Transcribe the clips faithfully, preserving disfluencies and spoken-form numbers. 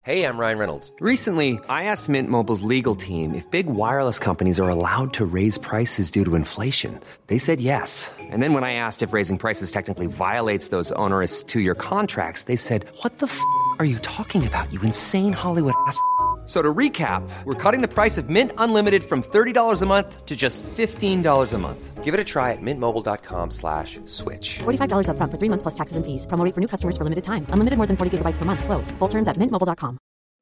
Hey, I'm Ryan Reynolds. Recently, I asked Mint Mobile's legal team if big wireless companies are allowed to raise prices due to inflation. They said yes. And then when I asked if raising prices technically violates those onerous two-year contracts, they said, what the f*** are you talking about, you insane Hollywood ass f- So to recap, we're cutting the price of Mint Unlimited from thirty dollars a month to just fifteen dollars a month. Give it a try at mintmobile.com slash switch. forty-five dollars up front for three months plus taxes and fees. Promo rate for new customers for limited time. Unlimited more than forty gigabytes per month. Slows full terms at mint mobile dot com.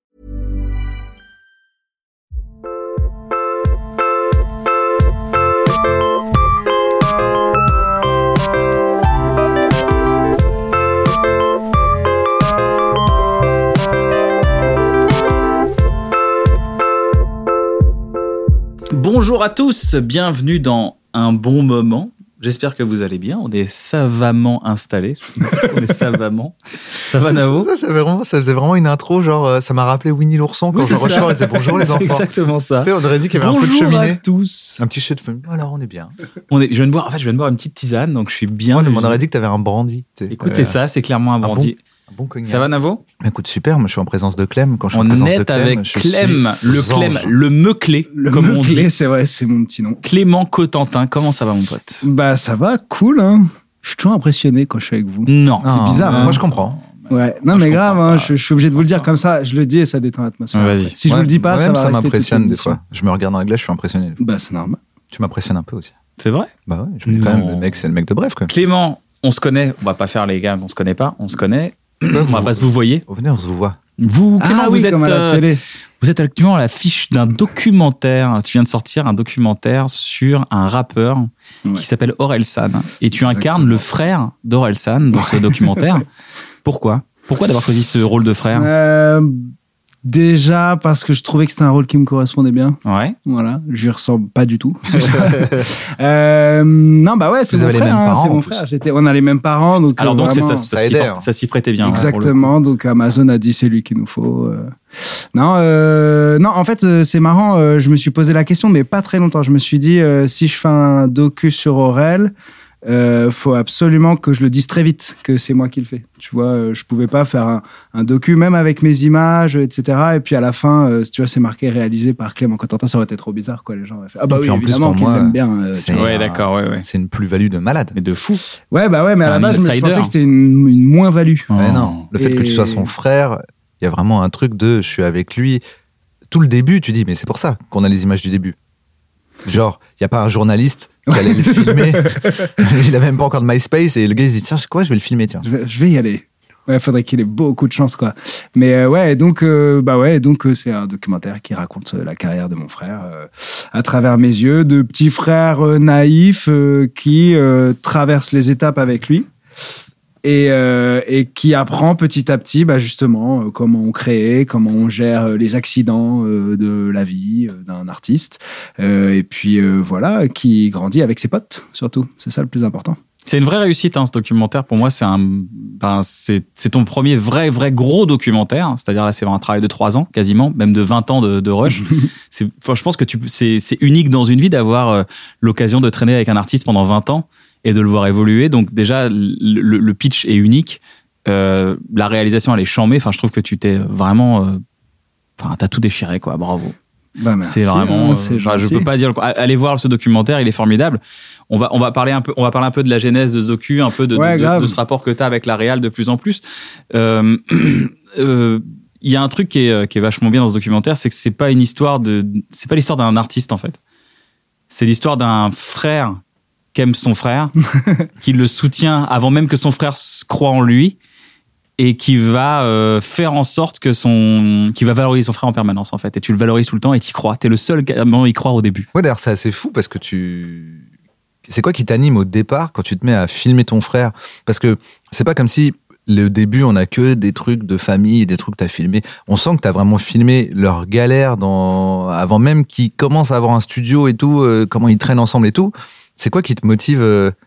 Bonjour à tous, bienvenue dans Un Bon Moment. J'espère que vous allez bien. On est savamment installés. On est savamment. Ça va, Navo ? ça, ça, ça, vraiment, ça faisait vraiment une intro, genre, ça m'a rappelé Winnie l'ourson quand oui, je ressors et disait bonjour les enfants. C'est exactement ça. Tu sais, on aurait dit qu'il y avait bonjour un feu de cheminée. Bonjour à tous. Un petit jet de feu. Alors, on est bien. On est, je viens de boire, en fait, je viens de boire une petite tisane, donc je suis bien. Ouais, on aurait dit que tu avais un brandy. Écoute, euh, c'est ça, c'est clairement un brandy. Un bon cognac. Ça va, Navo ? Écoute, super. Moi, je suis en présence de Clem. Quand je suis on en présence est de Clem, avec je Clem, suis le Clem, ange. le Meuclé, le comme on Meuclé, dit. C'est vrai, c'est mon petit nom. Clément Cotentin, comment ça va, mon pote ? Bah, ça va, cool, hein. Je suis toujours impressionné quand je suis avec vous. Non. C'est bizarre, hein. Moi, je comprends. Ouais, non, Moi, mais je grave, comprends hein, pas. je, je suis obligé de vous le dire comme ça. Je le dis et ça détend l'atmosphère. Vas-y. Si je Ouais, vous le dis pas, ça moi-même, va ça rester m'impressionne toute des l'émission. fois. Je me regarde dans la glace, je suis impressionné. Bah, c'est normal. Tu m'impressionnes un peu aussi. C'est vrai ? Bah ouais, je me dis quand Non. même, le mec, c'est le mec de Bref, quoi. Clément, on se connaît. On va pas faire les gars qu'on se connaît pas. On se connaît. On va pas se vous voyez. Oh, venez, on se voit. Vous, Clément, Ah vous oui, êtes, comme à la euh, télé. vous êtes actuellement à l'affiche d'un documentaire. Tu viens de sortir un documentaire sur un rappeur Ouais. qui s'appelle Orelsan. Et tu Exactement. incarnes le frère d'Orelsan dans ce documentaire. Pourquoi ? Pourquoi d'avoir choisi ce rôle de frère ? Euh, déjà, parce que je trouvais que c'était un rôle qui me correspondait bien. Ouais. Voilà, je lui ressemble pas du tout. euh, non, bah ouais, c'est Vous mon avez les frère. mêmes hein, parents, c'est en mon plus. frère. J'étais, on a les mêmes parents, donc. Alors euh, donc c'est vraiment, ça, ça, ça s'y aidait, porte- hein. ça s'y prêtait bien. hein, pour le coup. Exactement, donc Amazon a dit c'est lui qu'il nous faut. euh. Non, euh, non, en fait euh, c'est marrant. euh, je me suis posé la question, mais pas très longtemps. Je me suis dit euh, si je fais un docu sur Aurel, euh, faut absolument que je le dise très vite que c'est moi qui le fais. Tu vois, euh, je pouvais pas faire un, un docu même avec mes images, et cetera. Et puis à la fin, euh, tu vois, c'est marqué réalisé par Clément Cotentin. Ça aurait été trop bizarre, quoi. Les gens auraient fait ah bah Et oui, puis en plus, évidemment pour qu'il moi, l'aime bien. euh, c'est- tu vois. Ouais, un- d'accord, ouais, ouais. C'est une plus-value de malade. Mais de fou. Ouais, bah ouais, mais à la Un base, je me- je insider. pensais que c'était une, une moins-value. Mais Oh. non, le fait que tu Et- sois son frère, il y a vraiment un truc de je suis avec lui. Tout le début, tu dis, mais c'est pour ça qu'on a les images du début. Genre, il n'y a pas un journaliste qui allait le filmer. Il n'a même pas encore de MySpace et le gars il se dit, tiens, c'est quoi, je vais le filmer, tiens. Je vais, je vais y aller. Ouais, faudrait qu'il ait beaucoup de chance, quoi. Mais euh, ouais, donc euh, bah ouais, donc euh, c'est un documentaire qui raconte euh, la carrière de mon frère euh, à travers mes yeux, de petit frère euh, naïf euh, qui euh, traverse les étapes avec lui. Et, euh, et qui apprend petit à petit, bah justement, euh, comment on crée, comment on gère euh, les accidents euh, de la vie euh, d'un artiste. Euh, et puis euh, voilà, qui grandit avec ses potes, surtout. C'est ça le plus important. C'est une vraie réussite, hein, ce documentaire. Pour moi, c'est un, ben, c'est, c'est ton premier vrai, vrai gros documentaire. C'est-à-dire là, c'est un travail de trois ans, quasiment, même de vingt ans de, de rush. c'est, enfin, je pense que tu, c'est, c'est unique dans une vie d'avoir euh, l'occasion de traîner avec un artiste pendant vingt ans et de le voir évoluer. Donc déjà, le, le, le pitch est unique. Euh, la réalisation, elle est chambée. Enfin, je trouve que tu t'es vraiment, euh, enfin, t'as tout déchiré, quoi. Bravo. Bah, merci, C'est vraiment, hein, euh, c'est enfin, je gentil. peux pas dire. Allez voir ce documentaire, il est formidable. On va, on va parler un peu, on va parler un peu de la genèse de ce docu, un peu de, Ouais, de, de, grave. de ce rapport que t'as avec la réal de plus en plus. Euh, euh, il y a un truc qui est, qui est vachement bien dans ce documentaire, c'est que c'est pas une histoire de, c'est pas l'histoire d'un artiste en fait. C'est l'histoire d'un frère qui aime son frère, qui le soutient avant même que son frère se croie en lui. Et qui va euh, faire en sorte que son, qui va valoriser son frère en permanence en fait. Et tu le valorises tout le temps et t'y crois. T'es le seul à y croire au début. Ouais, d'ailleurs, c'est assez fou parce que tu. C'est quoi qui t'anime au départ quand tu te mets à filmer ton frère ? Parce que c'est pas comme si le début, on a que des trucs de famille, des trucs que t'as filmés. On sent que t'as vraiment filmé leur galère dans... avant même qu'ils commencent à avoir un studio et tout, euh, comment ils traînent ensemble et tout. C'est quoi qui te motive euh,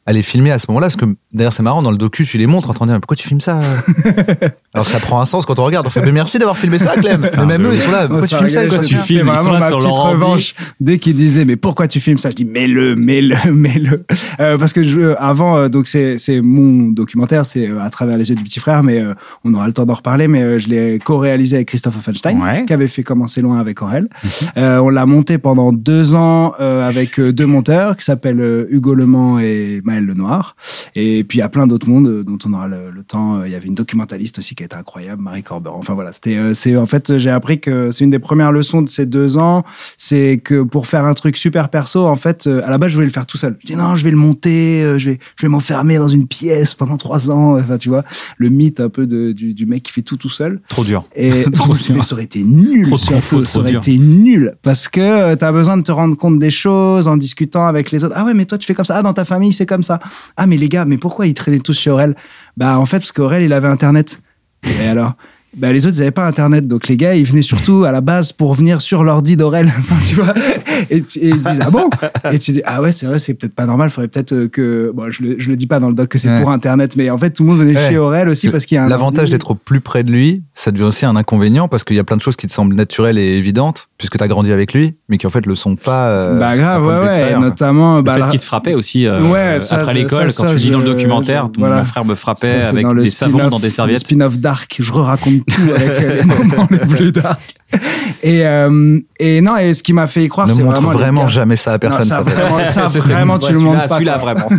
à les filmer à ce moment-là, parce que d'ailleurs c'est marrant, dans le docu tu les montres en train de dire pourquoi tu filmes ça. Alors ça prend un sens quand on regarde, on fait mais merci d'avoir filmé ça Clem. Mais même eux ils sont là, pourquoi tu filmes ça, pourquoi tu filmes, c'est vraiment ma petite revanche. Dès qu'ils disaient mais pourquoi tu filmes ça, je dis mets-le, mets-le, mets-le. Euh, parce que je, avant euh, donc c'est c'est mon documentaire, c'est euh, à travers les yeux du petit frère, mais euh, on aura le temps d'en reparler, mais euh, je l'ai co-réalisé avec Christophe Offenstein, ouais. qui avait fait Commencer loin avec Aurel. Mm-hmm. Euh, on l'a monté pendant deux ans euh, avec euh, deux monteurs qui s'appellent euh, Hugo Lement et Maël Lenoir. Et puis il y a plein d'autres mondes euh, dont on aura le, le temps. Il y avait une documentaliste aussi qui était incroyable, Marie Corberan. Enfin voilà, c'était euh, c'est en fait j'ai appris que c'est une des premières leçons de ces deux ans, c'est que pour faire un truc super perso, en fait, euh, à la base je voulais le faire tout seul. Je dis non, je vais le monter, euh, je vais je vais m'enfermer dans une pièce pendant trois ans. Enfin tu vois, le mythe un peu de, du, du mec qui fait tout tout seul. Trop dur. Et trop mais ça aurait été nul. Trop, trop, trop, trop ça aurait dur. été nul parce que euh, t'as besoin de te rendre compte des choses en discutant avec les autres. Ah ouais, mais toi tu fais comme ça. Ah dans ta famille c'est comme ça. Ah mais les gars, mais pourquoi ils traînaient tous chez Aurel? Bah en fait parce qu'Aurel il avait internet. Et alors? Bah les autres ils avaient pas internet, donc les gars ils venaient surtout à la base pour venir sur l'ordi d'Aurel. Enfin, tu vois, et, et ils disent ah bon, et tu dis ah ouais c'est vrai, c'est peut-être pas normal, faudrait peut-être que bon je le je le dis pas dans le doc que c'est ouais. pour internet, mais en fait tout le monde venait ouais. chez Aurel aussi parce qu'il y a un l'avantage ordi. D'être au plus près de lui, ça devient aussi un inconvénient parce qu'il y a plein de choses qui te semblent naturelles et évidentes puisque t'as grandi avec lui, mais qui en fait le sont pas. Euh, bah grave ouais ouais, et notamment le bah, fait la... qu'il te frappait aussi euh, ouais, ça, après l'école ça, quand ça, tu dis je, dans le documentaire, je, ton voilà. frère me frappait avec des savons dans des serviettes. Le spin-off dark, je raconte tout avec les moments les plus dark. Et euh, et non, et ce qui m'a fait y croire, ne c'est montre vraiment vraiment jamais ça à personne. Non, ça, ça vraiment, ça vraiment tu le montres pas. Celui-là vraiment.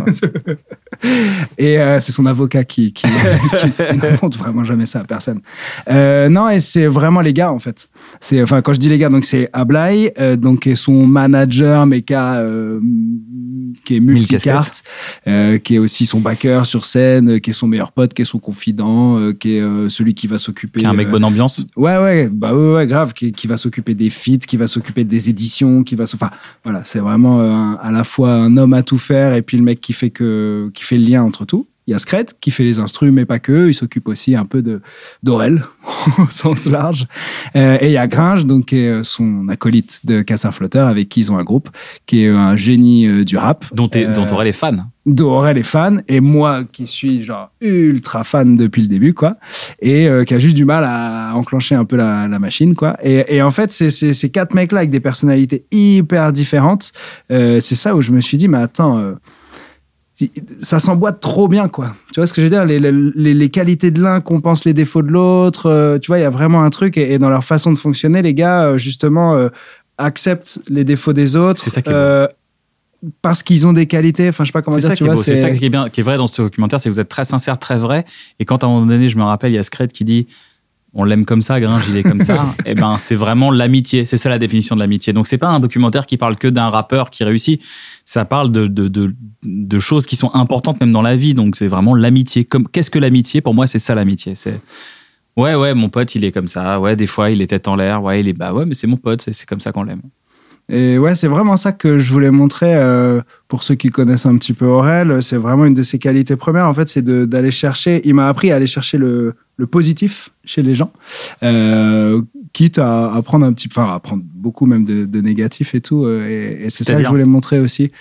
Et euh, c'est son avocat qui, qui, qui ne montre vraiment jamais ça à personne. Euh, non, et c'est vraiment les gars en fait. C'est enfin quand je dis les gars, donc c'est Ablai, euh, donc qui est son manager, mais qui a euh, qui est multicarte, euh, qui est aussi son backer sur scène, qui est son meilleur pote, qui est son confident, euh, qui est euh, celui qui va s'occuper. Qui est un mec euh, bonne ambiance. Ouais ouais bah ouais, ouais grave, qui, qui va s'occuper des feats, qui va s'occuper des éditions, qui va enfin voilà, c'est vraiment un, à la fois un homme à tout faire et puis le mec qui fait que qui fait le lien entre tout. Il y a Scred qui fait les instrus, mais pas que. Il s'occupe aussi un peu de d'Aurel au sens large. Euh, et il y a Gringe, donc qui est son acolyte de Cassin Flotteur, avec qui ils ont un groupe, qui est un génie euh, du rap, dont, euh, dont Aurel est fan. Dont Aurel est fan, et moi qui suis genre ultra fan depuis le début, quoi, et euh, qui a juste du mal à enclencher un peu la, la machine, quoi. Et, et en fait, c'est, c'est ces quatre mecs-là avec des personnalités hyper différentes. Euh, c'est ça où je me suis dit, mais attends. Euh, ça s'emboîte trop bien, quoi. Tu vois ce que je veux dire? Les, les, les qualités de l'un compensent les défauts de l'autre. Euh, tu vois, il y a vraiment un truc. Et, et dans leur façon de fonctionner, les gars, euh, justement, euh, acceptent les défauts des autres. C'est ça qui est euh, parce qu'ils ont des qualités. Enfin, je sais pas comment c'est dire. Ça tu qui vois, est beau. C'est... c'est ça qui est bien, qui est vrai dans ce documentaire, c'est que vous êtes très sincère, très vrai. Et quand à un moment donné, je me rappelle, il y a Scred qui dit on l'aime comme ça, Gringe, il est comme ça. Et ben, c'est vraiment l'amitié. C'est ça la définition de l'amitié. Donc, c'est pas un documentaire qui parle que d'un rappeur qui réussit. Ça parle de, de, de, de choses qui sont importantes même dans la vie. Donc, c'est vraiment l'amitié. Comme, qu'est-ce que l'amitié? Pour moi, c'est ça l'amitié. C'est, ouais, ouais, mon pote, il est comme ça. Ouais, des fois, il est tête en l'air. Ouais, il est, bah ouais, mais c'est mon pote. C'est, c'est comme ça qu'on l'aime. Et ouais, c'est vraiment ça que je voulais montrer euh, pour ceux qui connaissent un petit peu Aurel. C'est vraiment une de ses qualités premières, en fait, c'est de, d'aller chercher. Il m'a appris à aller chercher le, le positif chez les gens, euh, quitte à, à prendre un petit, enfin, à prendre beaucoup même de, de négatifs et tout. Euh, et, et c'est C'est-à-dire ça que je voulais montrer aussi.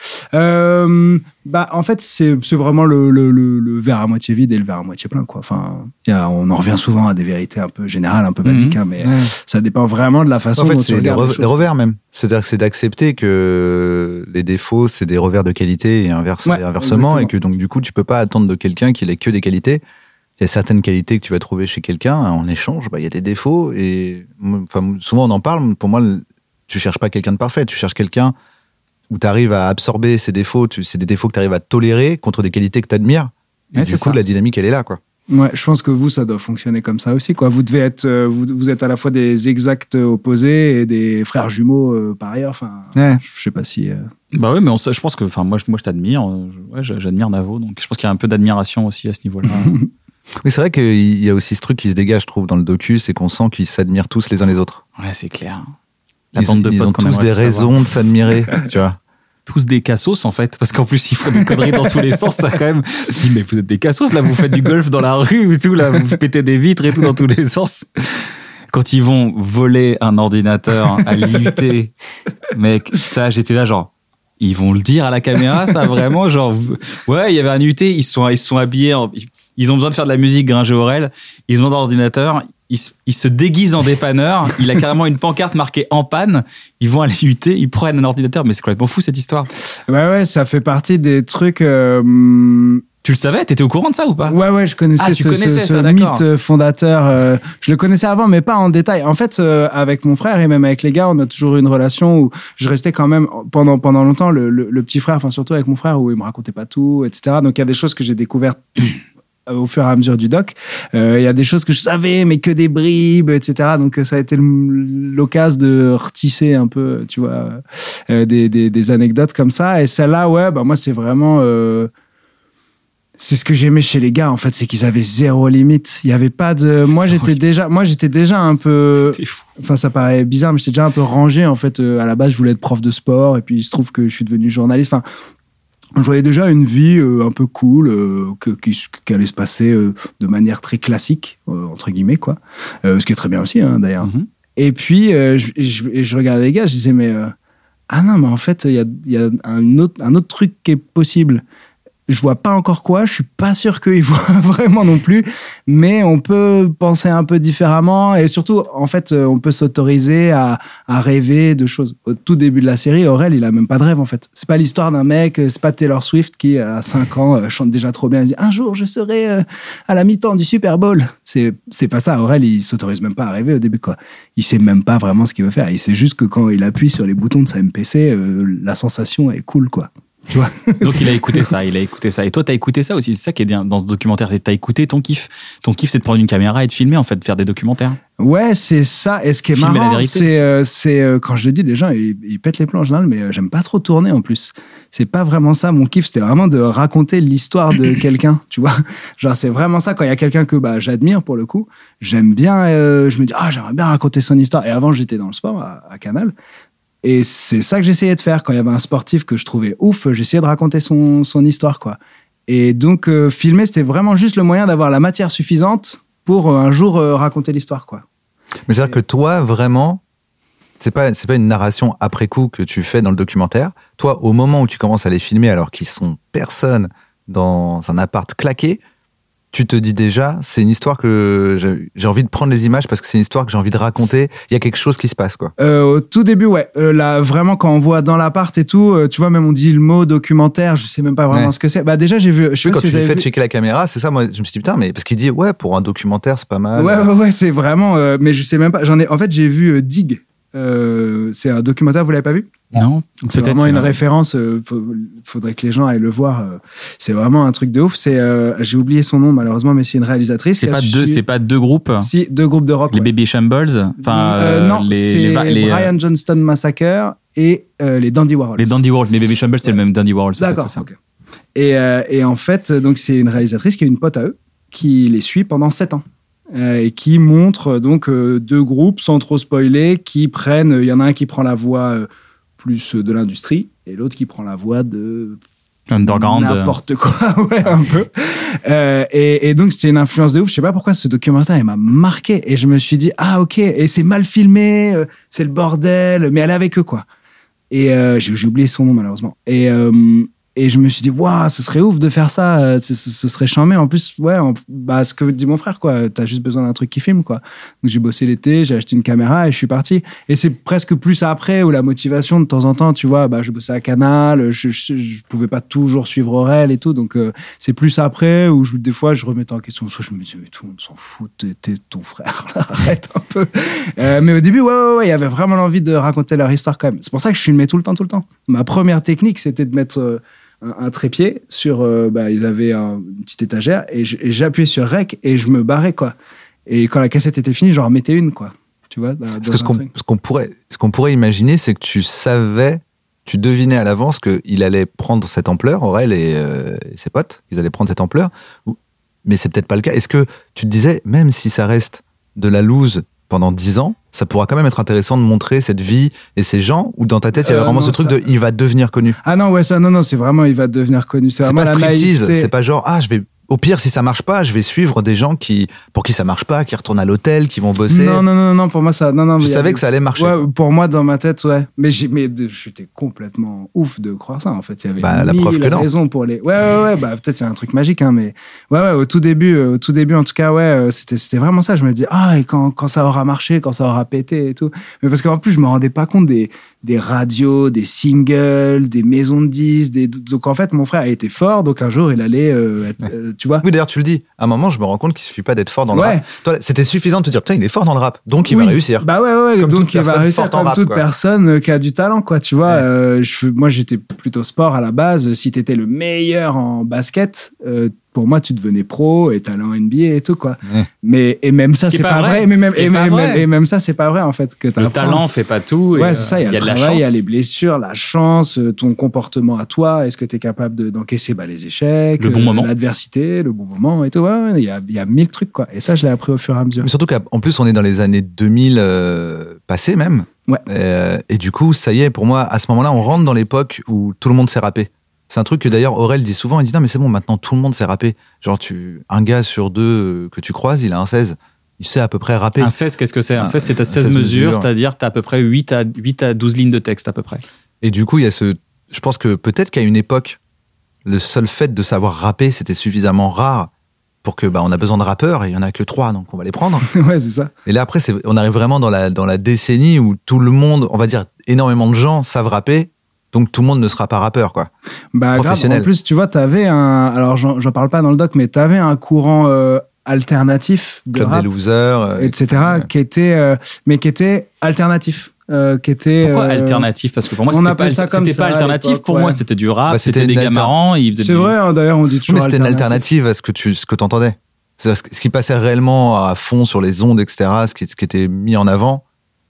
Euh, bah, en fait, c'est, c'est vraiment le, le, le, le verre à moitié vide et le verre à moitié plein, quoi. Enfin, y a, on en revient souvent à des vérités un peu générales, un peu basiques, mmh. hein, mais ouais. ça dépend vraiment de la façon en fait, dont c'est tu regardes les, re- les choses. les revers même. C'est-à-dire que c'est d'accepter que les défauts, c'est des revers de qualité et inverse, ouais, inversement, exactement. Et que donc du coup, tu peux pas attendre de quelqu'un qu'il ait que des qualités. Il y a certaines qualités que tu vas trouver chez quelqu'un, en échange, bah, il y a des défauts, et enfin, souvent on en parle, pour moi, tu cherches pas quelqu'un de parfait, tu cherches quelqu'un où tu arrives à absorber ses défauts, tu, c'est des défauts que tu arrives à tolérer contre des qualités que tu admires, et ouais, du coup, ça. La dynamique, elle est là, quoi. Ouais, je pense que vous, ça doit fonctionner comme ça aussi, quoi. Vous devez être, euh, vous, vous êtes à la fois des exacts opposés et des frères jumeaux euh, par ailleurs. Enfin, ouais. Je sais pas si. Euh... Bah ouais, mais on, je pense que, enfin, moi, moi, je t'admire. Ouais, j'admire Navo, donc je pense qu'il y a un peu d'admiration aussi à ce niveau-là. Oui, c'est vrai qu'il y a aussi ce truc qui se dégage, je trouve, dans le docu, c'est qu'on sent qu'ils s'admirent tous les uns les autres. Ouais, c'est clair. La ils bande de ils potes ont tous des raisons savoir. De s'admirer, tu vois. Tous des cassos, en fait, parce qu'en plus, ils font des conneries dans tous les sens, ça, quand même. Je dis, mais vous êtes des cassos, là, vous faites du golf dans la rue et tout, là, vous pétez des vitres et tout dans tous les sens. Quand ils vont voler un ordinateur à l'I U T, mec, ça, j'étais là, genre, Ils vont le dire à la caméra, ça, vraiment, genre, ouais, il y avait un U T, ils se sont, ils se sont habillés, en, ils ont besoin de faire de la musique, Gringé-Aurel, ils ont dans l'ordinateur, ils, ils se déguisent en dépanneur, il a carrément une pancarte marquée en panne, ils vont à l'U T, ils prennent un ordinateur, mais c'est complètement fou cette histoire. Ouais, ouais, ça fait partie des trucs. Euh... Tu le savais? T'étais au courant de ça ou pas? Ouais, ouais, je connaissais ah, tu ce, connaissais ce, ça, ce mythe fondateur. Euh, je le connaissais avant, mais pas en détail. En fait, euh, avec mon frère et même avec les gars, on a toujours eu une relation où je restais quand même pendant pendant longtemps le, le, le petit frère, enfin surtout avec mon frère, où il me racontait pas tout, et cetera. Donc il y a des choses que j'ai découvertes au fur et à mesure du doc. Euh, il y a des choses que je savais, mais que des bribes, et cetera. Donc ça a été l'occasion de retisser un peu, tu vois, euh, des, des des anecdotes comme ça. Et celle-là, ouais, bah moi c'est vraiment euh, c'est ce que j'aimais chez les gars, en fait, c'est qu'ils avaient zéro limite. Il y avait pas de, moi, zéro j'étais limite. déjà, moi, j'étais déjà un peu, C'était fou. enfin, ça paraît bizarre, mais j'étais déjà un peu rangé, en fait. À la base, je voulais être prof de sport, et puis il se trouve que je suis devenu journaliste. Enfin, je voyais déjà une vie euh, un peu cool, euh, que, qui, qui allait se passer euh, de manière très classique, euh, entre guillemets, quoi. Euh, ce qui est très bien aussi, hein, d'ailleurs. Mm-hmm. Et puis, euh, je, je, je regardais les gars, je disais, mais, euh, ah non, mais en fait, il y a, il y a un autre, un autre truc qui est possible. Je vois pas encore quoi, je suis pas sûr qu'ils voient vraiment non plus, mais on peut penser un peu différemment et surtout, en fait, on peut s'autoriser à, à rêver de choses. Au tout début de la série, Aurel, il a même pas de rêve, en fait. C'est pas l'histoire d'un mec, c'est pas Taylor Swift qui, à cinq ans, chante déjà trop bien et dit « Un jour, je serai à la mi-temps du Super Bowl ». C'est, c'est pas ça. Aurel, il s'autorise même pas à rêver au début, quoi. Il sait même pas vraiment ce qu'il veut faire. Il sait juste que quand il appuie sur les boutons de sa M P C, euh, la sensation est cool, quoi. Tu vois. Donc il a écouté ça, il a écouté ça. Et toi, t'as écouté ça aussi. C'est ça qui est bien dans ce documentaire. T'as écouté ton kiff. Ton kiff, c'est de prendre une caméra et de filmer, en fait, de faire des documentaires. Ouais, c'est ça. Et ce qui est Filmer la marrant, vérité. c'est, euh, c'est euh, quand je le dis, les gens, ils, ils pètent les plombs en général, mais euh, j'aime pas trop tourner en plus. C'est pas vraiment ça. Mon kiff, c'était vraiment de raconter l'histoire de quelqu'un, tu vois. Genre, c'est vraiment ça. Quand il y a quelqu'un que bah, j'admire, pour le coup, j'aime bien, euh, je me dis, ah, j'aimerais bien raconter son histoire. Et avant, j'étais dans le sport à, à Canal. Et c'est ça que j'essayais de faire. Quand il y avait un sportif que je trouvais ouf, j'essayais de raconter son, son histoire, quoi. Et donc, euh, filmer, c'était vraiment juste le moyen d'avoir la matière suffisante pour euh, un jour euh, raconter l'histoire, quoi. Mais c'est-à-dire que toi, vraiment, c'est pas, c'est pas une narration après coup que tu fais dans le documentaire. Toi, au moment où tu commences à les filmer, alors qu'ils sont personne dans un appart claqué, tu te dis déjà, c'est une histoire que j'ai, j'ai envie de prendre les images parce que c'est une histoire que j'ai envie de raconter. Il y a quelque chose qui se passe, quoi. Euh, au tout début, ouais. Euh, là, vraiment, quand on voit dans l'appart et tout, euh, tu vois, même on dit le mot documentaire, je sais même pas vraiment Ouais. ce que c'est. Bah, déjà, j'ai vu, je sais Puis pas quand si tu vous l'as avez fait vu. checker la caméra, c'est ça, moi, je me suis dit, putain, mais parce qu'il dit, ouais, pour un documentaire, c'est pas mal. Ouais, ouais, ouais, c'est vraiment, euh, mais je sais même pas, j'en ai, en fait, j'ai vu euh, Dig. Euh, c'est un documentaire, vous l'avez pas vu? Non, C'est vraiment une référence. Euh, faut- faudrait que les gens aillent le voir. euh, c'est vraiment un truc de ouf. C'est, euh, j'ai oublié son nom malheureusement, mais c'est une réalisatrice. C'est qui a pas su- deux, c'est pas deux groupes. Si, deux groupes de rock. Les ouais. Baby Shambles. Enfin, Euh, euh, non, les, c'est les, va- les, euh, Brian Johnston Massacre et euh, les Dandy Warhols. les Dandy Warhols. Les Baby Shambles, c'est le même Dandy Warhols. en fait, D'accord. c'est ça. ok. Et, euh, et en fait, donc c'est une réalisatrice qui a une pote à eux qui les suit pendant sept ans. Euh, et qui montre euh, donc euh, deux groupes sans trop spoiler qui prennent. Il y en a un qui prend la voie euh, plus euh, de l'industrie et l'autre qui prend la voie de Underground. euh, n'importe quoi, ouais, un peu. Euh, et, et donc, c'était une influence de ouf. Je sais pas pourquoi ce documentaire, il m'a marqué. Et je me suis dit, ah, ok, et c'est mal filmé, euh, c'est le bordel, mais elle est avec eux, quoi. Et euh, j'ai, j'ai oublié son nom, malheureusement. Et, euh, et je me suis dit, waouh, ce serait ouf de faire ça, euh, ce, ce, ce serait charmé. En plus, ouais, en- bah, ce que dit mon frère, quoi. T'as juste besoin d'un truc qui filme, quoi. Donc, j'ai bossé l'été, j'ai acheté une caméra et je suis parti. Et c'est presque plus après où la motivation, de temps en temps, tu vois, bah, je bossais à Canal, je, je, je pouvais pas toujours suivre Aurel et tout. Donc, euh, c'est plus après où je, des fois, je remettais en question. Soit je me disais, mais tout le monde s'en fout, t'es, t'es ton frère, là, arrête un peu. Euh, mais au début, ouais, ouais, ouais, il y avait vraiment l'envie de raconter leur histoire quand même. C'est pour ça que je filmais tout le temps, tout le temps. Ma première technique, c'était de mettre euh, un, un trépied sur, euh, bah, ils avaient un- une petite étagère et, je- et j'appuyais sur rec et je me barrais, quoi. Et quand la cassette était finie, j'en remettais une, quoi. Tu vois, dans, Parce dans que ce un qu'on, truc. ce qu'on pourrait, ce qu'on pourrait imaginer, c'est que tu savais, tu devinais à l'avance qu'il allait prendre cette ampleur, Aurel et, euh, et ses potes, ils allaient prendre cette ampleur. Ou- Mais c'est peut-être pas le cas. Est-ce que tu te disais, même si ça reste de la loose pendant dix ans, ça pourra quand même être intéressant de montrer cette vie et ces gens, ou dans ta tête, il y avait Euh, vraiment non, ce truc ça- de, il va devenir connu. Ah non, ouais, ça, non, non, c'est vraiment, il va devenir connu. C'est C'est vraiment pas la striptease, naïveté. c'est pas genre, ah, je vais au pire, si ça marche pas, je vais suivre des gens qui, pour qui ça marche pas, qui retournent à l'hôtel, qui vont bosser. Non, non, non, non, pour moi, ça. Non, non, je mais savais y a... que ça allait marcher. Ouais, pour moi, dans ma tête, ouais. Mais, j'ai, mais j'étais complètement ouf de croire ça, en fait. Il y avait bah, la mille preuve que non. raisons pour les. Ouais, ouais, ouais, bah, peut-être il y a un truc magique, hein, mais. Ouais, ouais, au tout début, au tout début, en tout cas, ouais, c'était, c'était vraiment ça. Je me dis, ah, et quand, quand ça aura marché, quand ça aura pété et tout. Mais parce qu'en plus, je me rendais pas compte des, des radios, des singles, des maisons de disques, des... donc en fait, mon frère a été fort, donc un jour, il allait, euh, être, euh, tu vois. Oui, d'ailleurs, tu le dis. À un moment, je me rends compte qu'il suffit pas d'être fort dans le ouais. rap. Toi, c'était suffisant de te dire, putain, il est fort dans le rap, donc il oui. va réussir. Bah ouais, ouais, comme donc il va réussir comme rap, toute quoi. personne qui a du talent, quoi, tu vois. Ouais. Euh, je, moi, j'étais plutôt sport à la base. Si t'étais le meilleur en basket, euh, pour moi, tu devenais pro et t'allais en N B A et tout, quoi. Ouais. Mais, et même ça, Ce qui c'est est pas, pas vrai. vrai. Mais même, Ce qui est et, pas même, vrai. et même ça, c'est pas vrai, en fait. Que Le t'apprends. talent fait pas tout. Ouais, et, c'est ça. Il y a, y a le de la travail, il y a chance. les blessures, la chance, ton comportement à toi. Est-ce que t'es capable de, d'encaisser bah, les échecs, Le bon euh, moment. l'adversité, le bon moment et tout. Ouais, ouais, il y a, il y a mille trucs, quoi. Et ça, je l'ai appris au fur et à mesure. Mais surtout qu'en plus, on est dans les années deux mille euh, passées même. Ouais. Euh, et du coup, ça y est, pour moi, à ce moment-là, on rentre dans l'époque où tout le monde sait rapper. C'est un truc que d'ailleurs Aurel dit souvent. Il dit non, mais c'est bon, maintenant tout le monde sait rapper. Genre, tu, un gars sur deux euh, que tu croises, il a un seize. Il sait à peu près rapper. Un seize, qu'est-ce que c'est? Un Un- seize, c'est à un seize seize mesures, mesures. c'est-à-dire t'as à peu près huit à douze lignes de texte à peu près. Et du coup, il y a ce. Je pense que peut-être qu'à une époque, le seul fait de savoir rapper, c'était suffisamment rare pour que bah on a besoin de rappeurs et il y en a que trois, donc on va les prendre. Ouais, c'est ça. Et là après, c'est, on arrive vraiment dans la dans la décennie où tout le monde, on va dire énormément de gens savent rapper, donc tout le monde ne sera pas rappeur, quoi. Bah, grave. Professionnel. En plus, tu vois, t'avais un. Alors, j'en, j'en parle pas dans le doc, mais t'avais un courant euh, alternatif de Club rap, des losers, euh, et cetera, qui était, euh, mais qui était alternatif. Euh, qui était. Pourquoi euh, alternatif? Parce que pour moi, on c'était appelait pas, ça comme c'était ça pas à alternatif. l'époque, Pour ouais. moi, c'était du rap, Bah, c'était c'était des une gars alter- marrants. Ils faisaient C'est du- vrai, hein, d'ailleurs, on dit Oui, toujours. mais c'était une alternatif. alternative à ce que tu ce que t'entendais. C'est ce ce qui passait réellement à fond sur les ondes, et cetera. Ce qui, ce qui était mis en avant.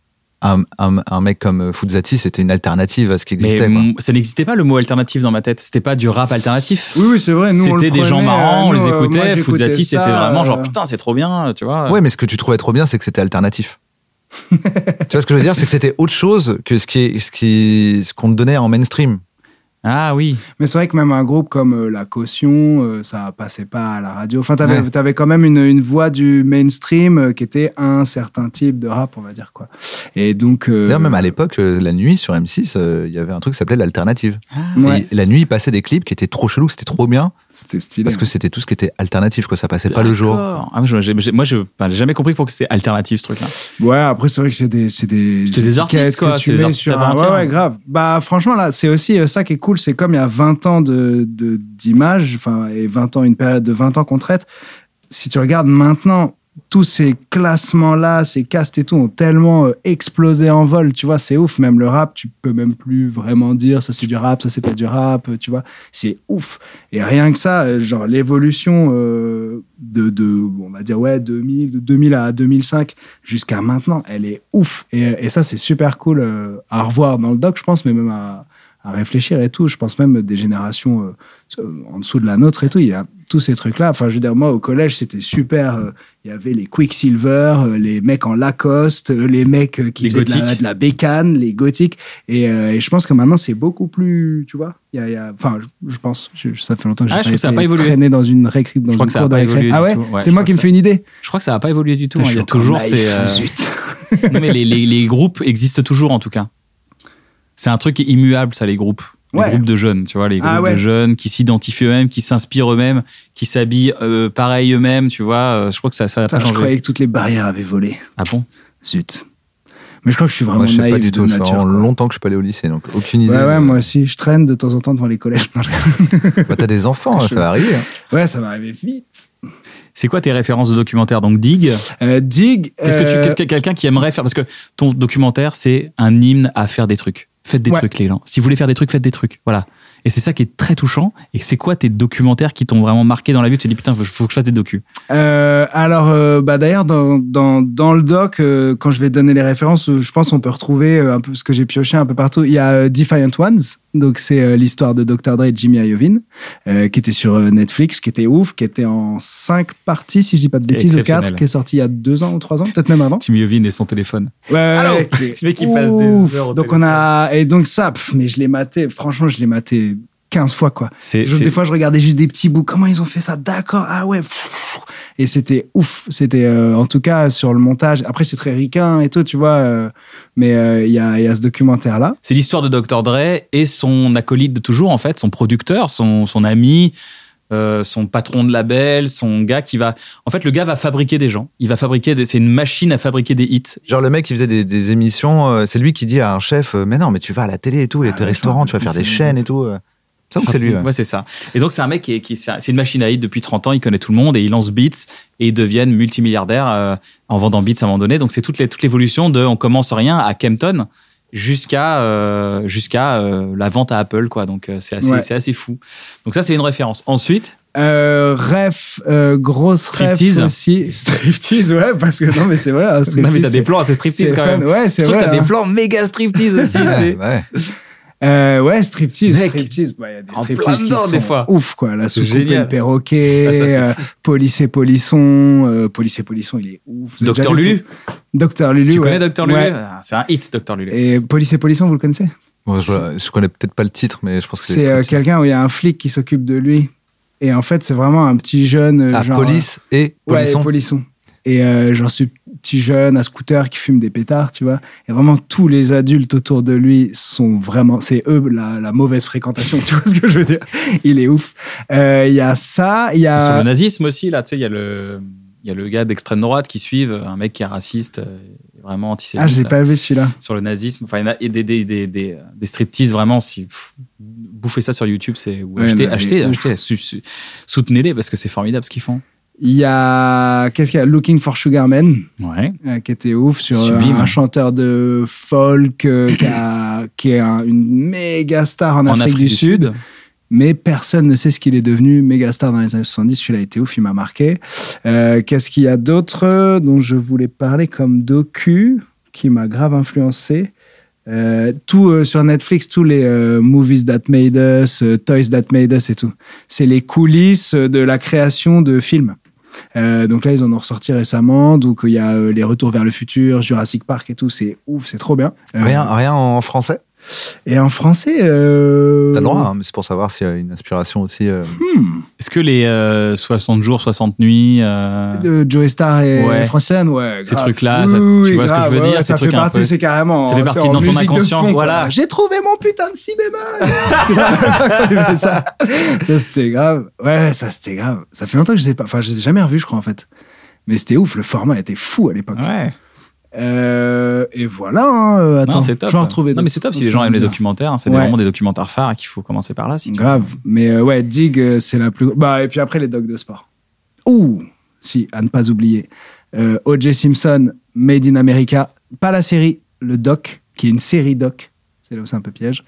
Un, un, un mec comme Fouzati, c'était une alternative à ce qui Mais existait, quoi. mm, ça n'existait pas le mot alternatif dans ma tête. C'était pas du rap alternatif. Oui, oui, c'est vrai. Nous, on le C'était des gens prenait, marrants, on euh, les nous, euh, moi, écoutait. j'écoutais Fouzati, ça, c'était vraiment genre euh, putain, c'est trop bien, tu vois. Ouais, mais ce que tu trouvais trop bien, c'est que c'était alternatif. Tu vois ce que je veux dire, c'est que c'était autre chose que ce qui est, ce qui, ce qu'on te donnait en mainstream. Ah oui. Mais c'est vrai que même un groupe comme euh, La Caution, euh, ça passait pas à la radio. Enfin, t'avais, Ouais. t'avais quand même une, une voix du mainstream euh, qui était un certain type de rap, on va dire, quoi. Et donc. euh, D'ailleurs, même à l'époque, euh, la nuit sur M six, euh, il y avait un truc qui s'appelait l'alternative. Ouais, Et la nuit, il passait des clips qui étaient trop chelous, c'était trop bien, c'était stylé. parce que c'était tout ce qui était alternatif, quoi. Ça passait pas le jour. D'accord. Ah, moi, j'ai, j'ai- moi, je enfin, j'ai jamais compris pourquoi c'était alternatif ce truc-là. Ouais, après, c'est vrai que c'est des, c'est des, C'était des étiquettes artistes, quoi, que c'est tu des mets artistes sur à part un. Ouais, entière. ouais, grave. Bah, franchement, là, c'est aussi euh, ça qui est cool. C'est comme il y a vingt ans de, de, d'images, enfin, et vingt ans, une période de vingt ans qu'on traite. Si tu regardes maintenant, tous ces classements-là, ces castes et tout ont tellement euh, explosé en vol, tu vois, c'est ouf. Même le rap, tu peux même plus vraiment dire ça c'est du rap, ça c'est pas du rap, tu vois, c'est ouf. Et rien que ça, euh, genre l'évolution euh, de, de, on va dire, ouais, deux mille, de deux mille à deux mille cinq jusqu'à maintenant, elle est ouf. Et, et ça, c'est super cool euh, à revoir dans le doc, je pense, mais même à, à réfléchir et tout. Je pense même des générations euh, en dessous de la nôtre et tout. Il y a tous ces trucs-là. Enfin, je veux dire, moi, au collège, c'était super. Euh, il y avait les Quicksilver, euh, les mecs en Lacoste, euh, les mecs euh, qui Les faisaient de la, gothiques. de la bécane, les gothiques. Et, euh, et je pense que maintenant, c'est beaucoup plus, tu vois. Il y a, il y a, enfin, je, je pense, je- ça fait longtemps que j'ai Ah, je pas trouve que ça a été pas évolué. traîné dans une récré, dans crois une que ça cour a de pas récré. évolué Ah du ouais, tout. Ouais, c'est je moi crois qui me que fais une idée. Je crois que ça n'a pas évolué du tout. Putain, hein. Il y a je suis encore toujours naïf, ces. euh, zut. Non, mais les, les, les groupes existent toujours en tout cas. C'est un truc immuable, ça, les groupes. Les Ouais. groupes de jeunes, tu vois, les groupes Ah ouais. de jeunes qui s'identifient eux-mêmes, qui s'inspirent eux-mêmes, qui s'habillent euh, pareil eux-mêmes, tu vois. euh, Je crois que ça, ça a Putain, pas je changé. croyais que toutes les barrières avaient volé. Ah bon? Zut. Mais je crois que je suis vraiment Moi, je sais naïf pas du de tout. Ça fait nature. vraiment quoi. longtemps que je suis pas allé au lycée, donc aucune idée. Ouais, ouais, de- moi aussi. Je traîne de temps en temps devant les collèges. Non, je- Bah, t'as des enfants, ça va arriver. hein. Ouais, ça va arriver vite. C'est quoi tes références de documentaire? Donc Dig. Euh, Dig. Qu'est-ce que tu, euh, qu'est-ce que quelqu'un qui aimerait faire? Parce que ton documentaire, c'est un hymne à faire des trucs. Faites des Ouais. trucs, les gens. Si vous voulez faire des trucs, faites des trucs. Voilà. Et c'est ça qui est très touchant. Et c'est quoi tes documentaires qui t'ont vraiment marqué dans la vie? Tu te dis, putain, faut, faut que je fasse des docus. Euh, alors, euh, bah d'ailleurs, dans, dans, dans le doc, euh, quand je vais donner les références, euh, je pense qu'on peut retrouver euh, un peu ce que j'ai pioché un peu partout. Il y a euh, Defiant Ones, donc c'est euh, l'histoire de docteur Dre et Jimmy Iovine, euh, qui était sur euh, Netflix, qui était ouf, qui était en cinq parties, si je dis pas de bêtises, ou quatre, Exceptionnel. qui est sorti il y a deux ans ou trois ans, peut-être même avant. Jimmy Iovine et son téléphone. Ouais, Allô ouais, Le mec qui passe des ouf. heures au Donc on a et donc ça, pff, mais je l'ai maté. Franchement, je l'ai maté quinze fois, quoi. C'est, Je, c'est... Des fois, je regardais juste des petits bouts. Comment ils ont fait ça? D'accord. Ah ouais. Et c'était ouf. C'était, euh, en tout cas, sur le montage. Après, c'est très ricain et tout, tu vois. Euh, mais il euh, y, a, y a ce documentaire-là. C'est l'histoire de docteur Dre et son acolyte de toujours, en fait, son producteur, son, son ami, euh, son patron de label, son gars qui va... En fait, le gars va fabriquer des gens. Il va fabriquer des... C'est une machine à fabriquer des hits. Genre, le mec qui faisait des, des émissions, euh, c'est lui qui dit à un chef, euh, mais non, mais tu vas à la télé et tout, et Ah, tes ouais, restaurants, tu vas faire des chaînes et tout. euh. Ça, ou c'est lui. Ouais, ouais, c'est ça. Et donc, c'est un mec qui est, qui est, c'est une machine à hits depuis trente ans. Il connaît tout le monde et il lance Beats et ils deviennent multimilliardaires euh, en vendant Beats à un moment donné. Donc, c'est toute, les, toute l'évolution de on commence rien à Kempton jusqu'à, euh, jusqu'à euh, la vente à Apple, quoi. Donc, euh, c'est assez, Ouais. c'est assez fou. Donc, ça, c'est une référence. Ensuite, Euh, ref, euh, grosse Striptease. ref aussi. Striptease, ouais, parce que non, mais c'est vrai, hein, striptease. non, mais t'as c'est- des plans assez striptease c'est quand fun. même. Ouais, c'est Je trouve vrai. que t'as hein. des plans méga striptease aussi. tu sais. ouais. Euh, ouais, striptease, Mec, striptease. Bah, il y a des en striptease plein qui dedans, sont des fois. ouf, quoi. La C'est soucoupe et génial. le perroquet, Ah, ça, c'est euh, Police et Polisson, euh, Police et Polisson, il est ouf. Vous avez Docteur déjà vu Lulu. Docteur Lulu, Tu ouais. connais Docteur Lulu? Ouais. Ah, c'est un hit, Docteur Lulu. Et Police et Polisson, vous le connaissez? Bon, je, je connais peut-être pas le titre, mais je pense que c'est. C'est euh, Striptease. quelqu'un où il y a un flic qui s'occupe de lui. Et en fait, c'est vraiment un petit jeune. euh, Ah, genre, Police et Ouais, Polisson. et Polisson. Et euh, genre ce petit jeune à scooter qui fume des pétards, tu vois. Et vraiment, tous les adultes autour de lui sont vraiment... C'est eux la, la mauvaise fréquentation, tu vois ce que je veux dire? Il est ouf. Euh, Il y a ça, il y Sur a... le nazisme aussi, là, tu sais, il y a le, il y a le gars d'extrême droite qui suivent, un mec qui est raciste, euh, vraiment antisémite. Ah, j'ai là, pas vu celui-là. sur le nazisme. Enfin, il y en a et des, des, des, des, des striptease, vraiment, si, pff, bouffez ça sur YouTube, c'est, ou Ouais, achetez, non, mais achetez, ouf. achetez, su- su- soutenez-les parce que c'est formidable ce qu'ils font. Il y a... Qu'est-ce qu'il y a? Looking for Sugar Man, Ouais. euh, qui était ouf, sur euh, Sublime. un chanteur de folk euh, qui, a- qui est un- une méga star en, En Afrique, du, Sud. Mais personne ne sait ce qu'il est devenu, méga star dans les années soixante-dix. Celui-là était ouf, il m'a marqué. Euh, qu'est-ce qu'il y a d'autre euh, dont je voulais parler comme docu qui m'a grave influencé? Euh, tout euh, sur Netflix, tous les euh, Movies That Made Us, euh, Toys That Made Us et tout. C'est les coulisses de la création de films. Euh, donc là, ils en ont ressorti récemment. Donc il y a euh, les Retours vers le futur, Jurassic Park et tout. C'est ouf, c'est trop bien. Euh, Rien, rien en français. Et en français, euh... T'as le droit, hein, mais c'est pour savoir s'il y a une inspiration aussi. euh. Est-ce que les euh, soixante jours, soixante nuits, euh, de Joey Star et Ouais. Francine, ouais. Ces grave. trucs-là, Oui, ça- tu oui, vois ce que grave, je veux ouais, dire, ouais, ces ça trucs fait un partie, peu- c'est carrément. ça fait tu partie sais, en dans ton musique de inconscient, fond, quoi. voilà. J'ai trouvé mon putain de si bémol. Tu vois, quand il fait ça, ça c'était grave. Ouais, ça c'était grave. Ça fait longtemps que je sais pas. Enfin, je les ai jamais revus, je crois en fait. Mais c'était ouf. Le format était fou à l'époque. ouais. Euh, et voilà. Hein. Attends, Non, c'est top. je vais en retrouver Non, d'autres. mais c'est top si Au les fur gens et à aiment les mesure. documentaires. hein, C'est Ouais. vraiment des documentaires phares qu'il faut commencer par là. Si tu Grave. Mais euh, ouais, Dig, euh, c'est la plus. Bah, et puis après, les docs de sport. Ouh, si, à ne pas oublier. Euh, O J Simpson, Made in America. Pas la série, le doc, qui est une série doc. C'est là où c'est un peu piège.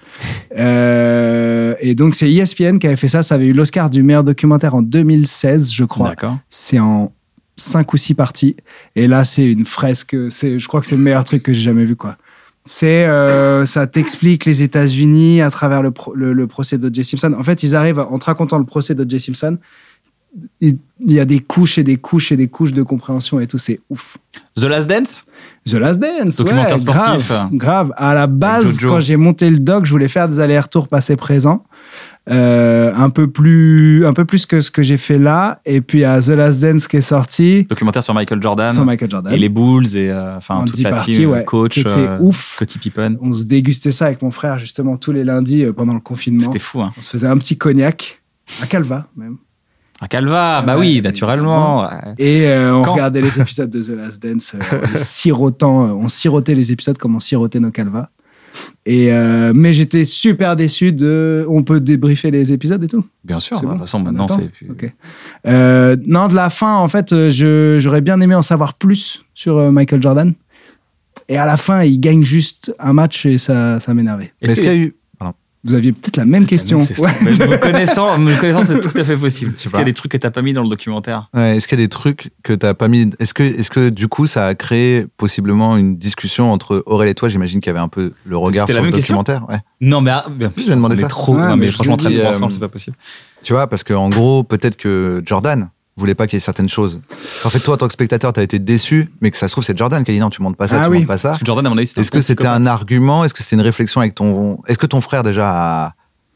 Euh, et donc, c'est E S P N qui avait fait ça. Ça avait eu l'Oscar du meilleur documentaire en deux mille seize, je crois. D'accord. C'est en cinq ou six parties. Et là, c'est une fresque. C'est, je crois que c'est le meilleur truc que j'ai jamais vu, quoi. C'est, euh, ça t'explique les États-Unis à travers le, pro- le, le procès d'O J Simpson. En fait, ils arrivent, en te racontant le procès d'O J Simpson, il, il y a des couches et des couches et des couches de compréhension et tout. C'est ouf. The Last Dance. The Last Dance, Documentaire ouais, sportif. grave, grave. À la base, Avec Jojo. quand j'ai monté le doc, je voulais faire des allers-retours passé-présent. Euh, un peu plus, un peu plus que ce que j'ai fait là. Et puis, il y a The Last Dance qui est sorti, Documentaire sur Michael Jordan. sans Michael Jordan. Et les Bulls et euh, enfin En toute dix la parties, team, ouais, coach, qui était euh, ouf. Scottie Pippen. On se dégustait ça avec mon frère, justement, tous les lundis euh, pendant le confinement. C'était fou. Hein. On se faisait un petit cognac, à Calva, même. À Calva, bah Ouais, oui, naturellement. Ouais. Et euh, on Quand regardait les épisodes de The Last Dance, euh, en les sirotant, euh, on sirotait les épisodes comme on sirotait nos calvas. Et euh, mais j'étais super déçu de. On peut débriefer les épisodes et tout. Bien sûr. C'est bah, bon. De toute façon, maintenant Attends. c'est. plus- Ok. Euh, non, de la fin, en fait, euh, je, j'aurais bien aimé en savoir plus sur euh, Michael Jordan. Et à la fin, il gagne juste un match et ça, ça m'énervait. Est-ce qu'il y a eu. Vous aviez peut-être la même question. C'est- Ouais. Mais me connaissant, me connaissant, c'est tout à fait possible. Est-ce sais qu'il y a pas. des trucs que t'as pas mis dans le documentaire? Ouais, est-ce qu'il y a des trucs que t'as pas mis. Est-ce que, est-ce que du coup, ça a créé possiblement une discussion entre Aurel et toi? J'imagine qu'il y avait un peu le regard C'était la sur le même question documentaire. Ouais. Non, mais ah, bien, Je lui ai demandé on est ça. trop. Ouais, non, mais mais franchement, je très dis, trop euh, ensemble, c'est pas possible. Tu vois, parce qu'en gros, peut-être que Jordan voulait pas qu'il y ait certaines choses. En fait, toi, en tant que spectateur, t'as été déçu, mais que ça se trouve, c'est Jordan qui a dit non, tu montes pas ça, Ah tu oui. montes pas ça. Parce que Jordan, à mon avis, c'était Est-ce un que c'était psychopathe. un argument? Est-ce que c'était une réflexion avec ton. Est-ce que ton frère déjà a,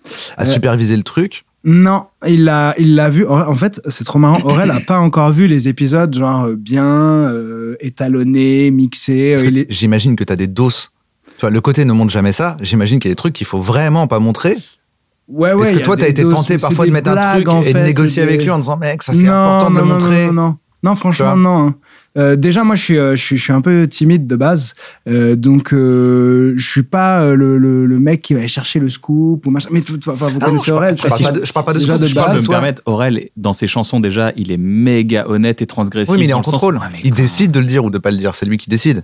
à Euh, superviser le truc. Non, il l'a, il l'a vu. En fait, c'est trop marrant. Aurel a pas encore vu les épisodes genre bien euh, étalonnés, mixés. Parce euh, que il est- j'imagine que t'as des doses. Tu vois, le côté ne montre jamais ça. J'imagine qu'il y a des trucs qu'il faut vraiment pas montrer. Ouais, ouais. Est-ce il que y a toi, des t'as été doses, tenté mais c'est parfois de des mettre un blagues, truc en et de fait, négocier des- avec lui en disant, mec, ça c'est non, important de non, le non, montrer. Non, non, non. Non, Tu vois franchement, non. Euh, déjà, moi, je suis, euh, je suis, je suis un peu timide de base, euh, donc euh, je suis pas euh, le, le, le mec qui va aller chercher le scoop ou machin. Mais tu- tu- enfin, vous Non, connaissez je parle- Aurel. je tu vois, parle si pas de- je parle pas de déjà scoop, de je Je peux parle base. me soit- permettre, Aurel, dans ses chansons déjà, il est méga honnête et transgressif. Oui, mais il est dans en le sens- contrôle. Ouais, mais Il quand- décide de le dire ou de pas le dire. C'est lui qui décide.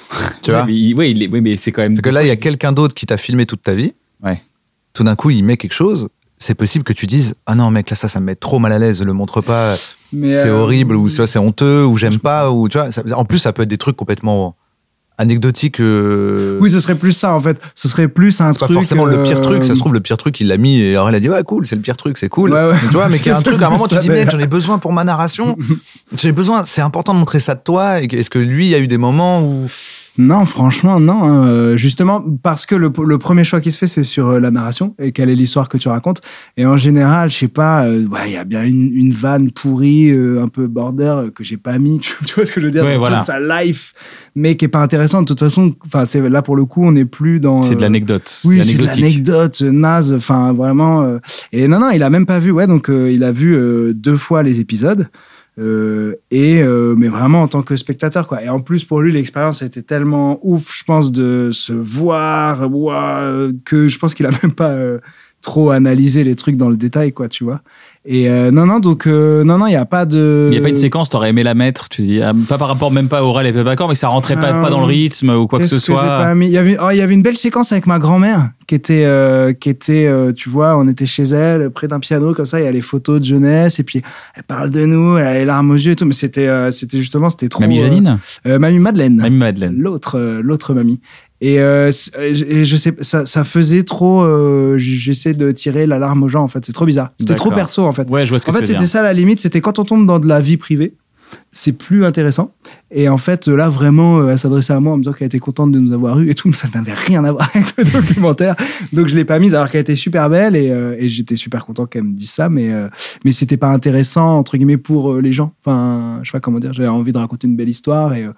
Tu Ouais, vois mais il- ouais, il est- oui, mais c'est quand même. Parce que là, il y a quelqu'un d'autre qui t'a filmé toute ta vie. Ouais. Tout d'un coup, il met quelque chose. C'est possible que tu dises, ah non, mec, là, ça, ça me met trop mal à l'aise. Le montre pas. Mais, C'est euh, horrible ou ça, c'est honteux ou j'aime pas ou tu vois. Ça- en plus, ça peut être des trucs complètement anecdotiques. euh, Oui, ce serait plus ça en fait. Ce serait plus un C'est pas truc. forcément le pire euh, truc, ça se trouve le pire truc il l'a mis et Aurel a dit ouais cool, c'est le pire truc, c'est cool. Ouais, ouais. Mais tu vois, mais qu'il y a un truc à un moment tu te dis Ça, mec, j'en ai besoin pour ma narration. J'ai besoin, c'est important de montrer ça de toi. Et que- Est-ce que lui il y a eu des moments où Non, franchement, non. hein. Euh, Justement, parce que le, le premier choix qui se fait, c'est sur euh, la narration et quelle est l'histoire que tu racontes. Et en général, je sais pas, euh, ouais, il y a bien une, une vanne pourrie, euh, un peu border, euh, que j'ai pas mis. Tu, tu vois ce que je veux dire Ouais, dans voilà. toute sa life, mais qui est pas intéressante. De toute façon, enfin, c'est là pour le coup, on n'est plus dans. C'est de euh, l'anecdote. Oui, c'est de anecdotique. l'anecdote euh, naze. Enfin, vraiment. euh, Et non, non, il a même pas vu. Ouais, donc euh, il a vu euh, deux fois les épisodes. Euh, et euh, mais vraiment en tant que spectateur quoi. Et en plus pour lui l'expérience était tellement ouf, je pense, de se voir, ouah, que je pense qu'il a même pas euh, trop analysé les trucs dans le détail quoi, tu vois. Et euh, non non donc euh, non non il y a pas de. Il n'y a pas une séquence, t'aurais aimé la mettre, tu dis, ah, pas par rapport même pas à Aurel et pas d'accord, mais que ça rentrait pas, Euh, pas dans le rythme ou quoi que Qu'est-ce ce j'ai soit. pas mis il y avait oh, il y avait une belle séquence avec ma grand-mère qui était euh, qui était euh, tu vois, on était chez elle près d'un piano comme ça, il y a les photos de jeunesse et puis elle parle de nous, elle a les larmes aux yeux et tout, mais c'était euh, c'était justement c'était trop. Mamie euh, Janine euh, Mamie Madeleine. Mamie Madeleine. L'autre euh, l'autre mamie. Et, euh, c- et je sais ça ça faisait trop euh, j'essaie de tirer l'alarme aux gens en fait, c'est trop bizarre. C'était trop D'accord. perso en fait. Ouais, je vois ce que En tu fait, veux c'était dire. ça la limite, c'était quand on tombe dans de la vie privée, c'est plus intéressant. Et en fait, là, vraiment, euh, elle s'adressait à moi en me disant qu'elle était contente de nous avoir eu et tout, mais ça n'avait rien à voir avec le documentaire. Donc, je l'ai pas mise alors qu'elle était super belle et, euh, et j'étais super content qu'elle me dise ça, mais, euh, mais c'était pas intéressant, entre guillemets, pour euh, les gens. Enfin, je sais pas comment dire, j'avais envie de raconter une belle histoire et euh,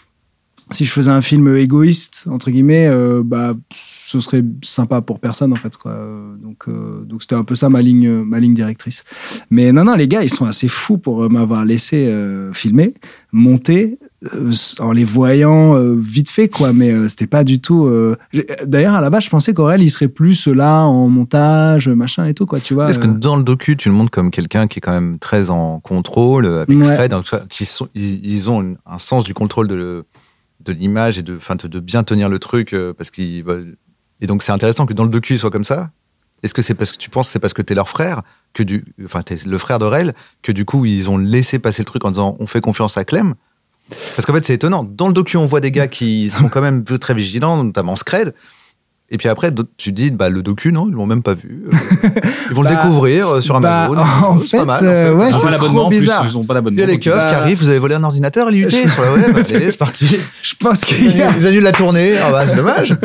si je faisais un film égoïste, entre guillemets, euh, bah, ce serait sympa pour personne, en fait, quoi. Euh, Donc, euh, donc c'était un peu ça ma ligne, ma ligne directrice. Mais non, non, les gars, ils sont assez fous pour euh, m'avoir laissé euh, filmer, monter, euh, en les voyant euh, vite fait, quoi. Mais euh, c'était pas du tout. euh, j'ai- D'ailleurs, à la base, je pensais qu'Aurel, il serait plus là en montage, machin et tout, quoi. Tu vois. Est-ce que euh, dans le docu tu le montres comme quelqu'un qui est quand même très en contrôle avec Ouais. Scred, donc, tu vois, qui sont, ils, ils ont une- un sens du contrôle de le- de l'image et de, enfin, de, de bien tenir le truc euh, parce qu'ils veulent. Et donc c'est intéressant que dans le docu ils soient comme ça. Est-ce que c'est parce que tu penses que c'est parce que t'es leur frère que du, enfin t'es le frère d'Aurel que du coup ils ont laissé passer le truc en disant on fait confiance à Clem? Parce qu'en fait c'est étonnant. Dans le docu on voit des gars qui sont quand même très vigilants, notamment Scred. Et puis après, d'autres- tu te dis, bah, le docu, non, ils l'ont même pas vu. Euh, ils vont Bah, le découvrir euh, sur bah, Amazon. en C'est pas fait, mal, euh, ouais, Ils ont c'est pas l'abonnement trop en plus, bizarre. ils ont pas Il l'abonnement. y a les donc, keufs bah- qui arrivent, vous avez volé un ordinateur à l'I U T sur la web, allez, c'est parti. Je pense qu'il y a. Ils annulent la tournée, ah bah, c'est dommage.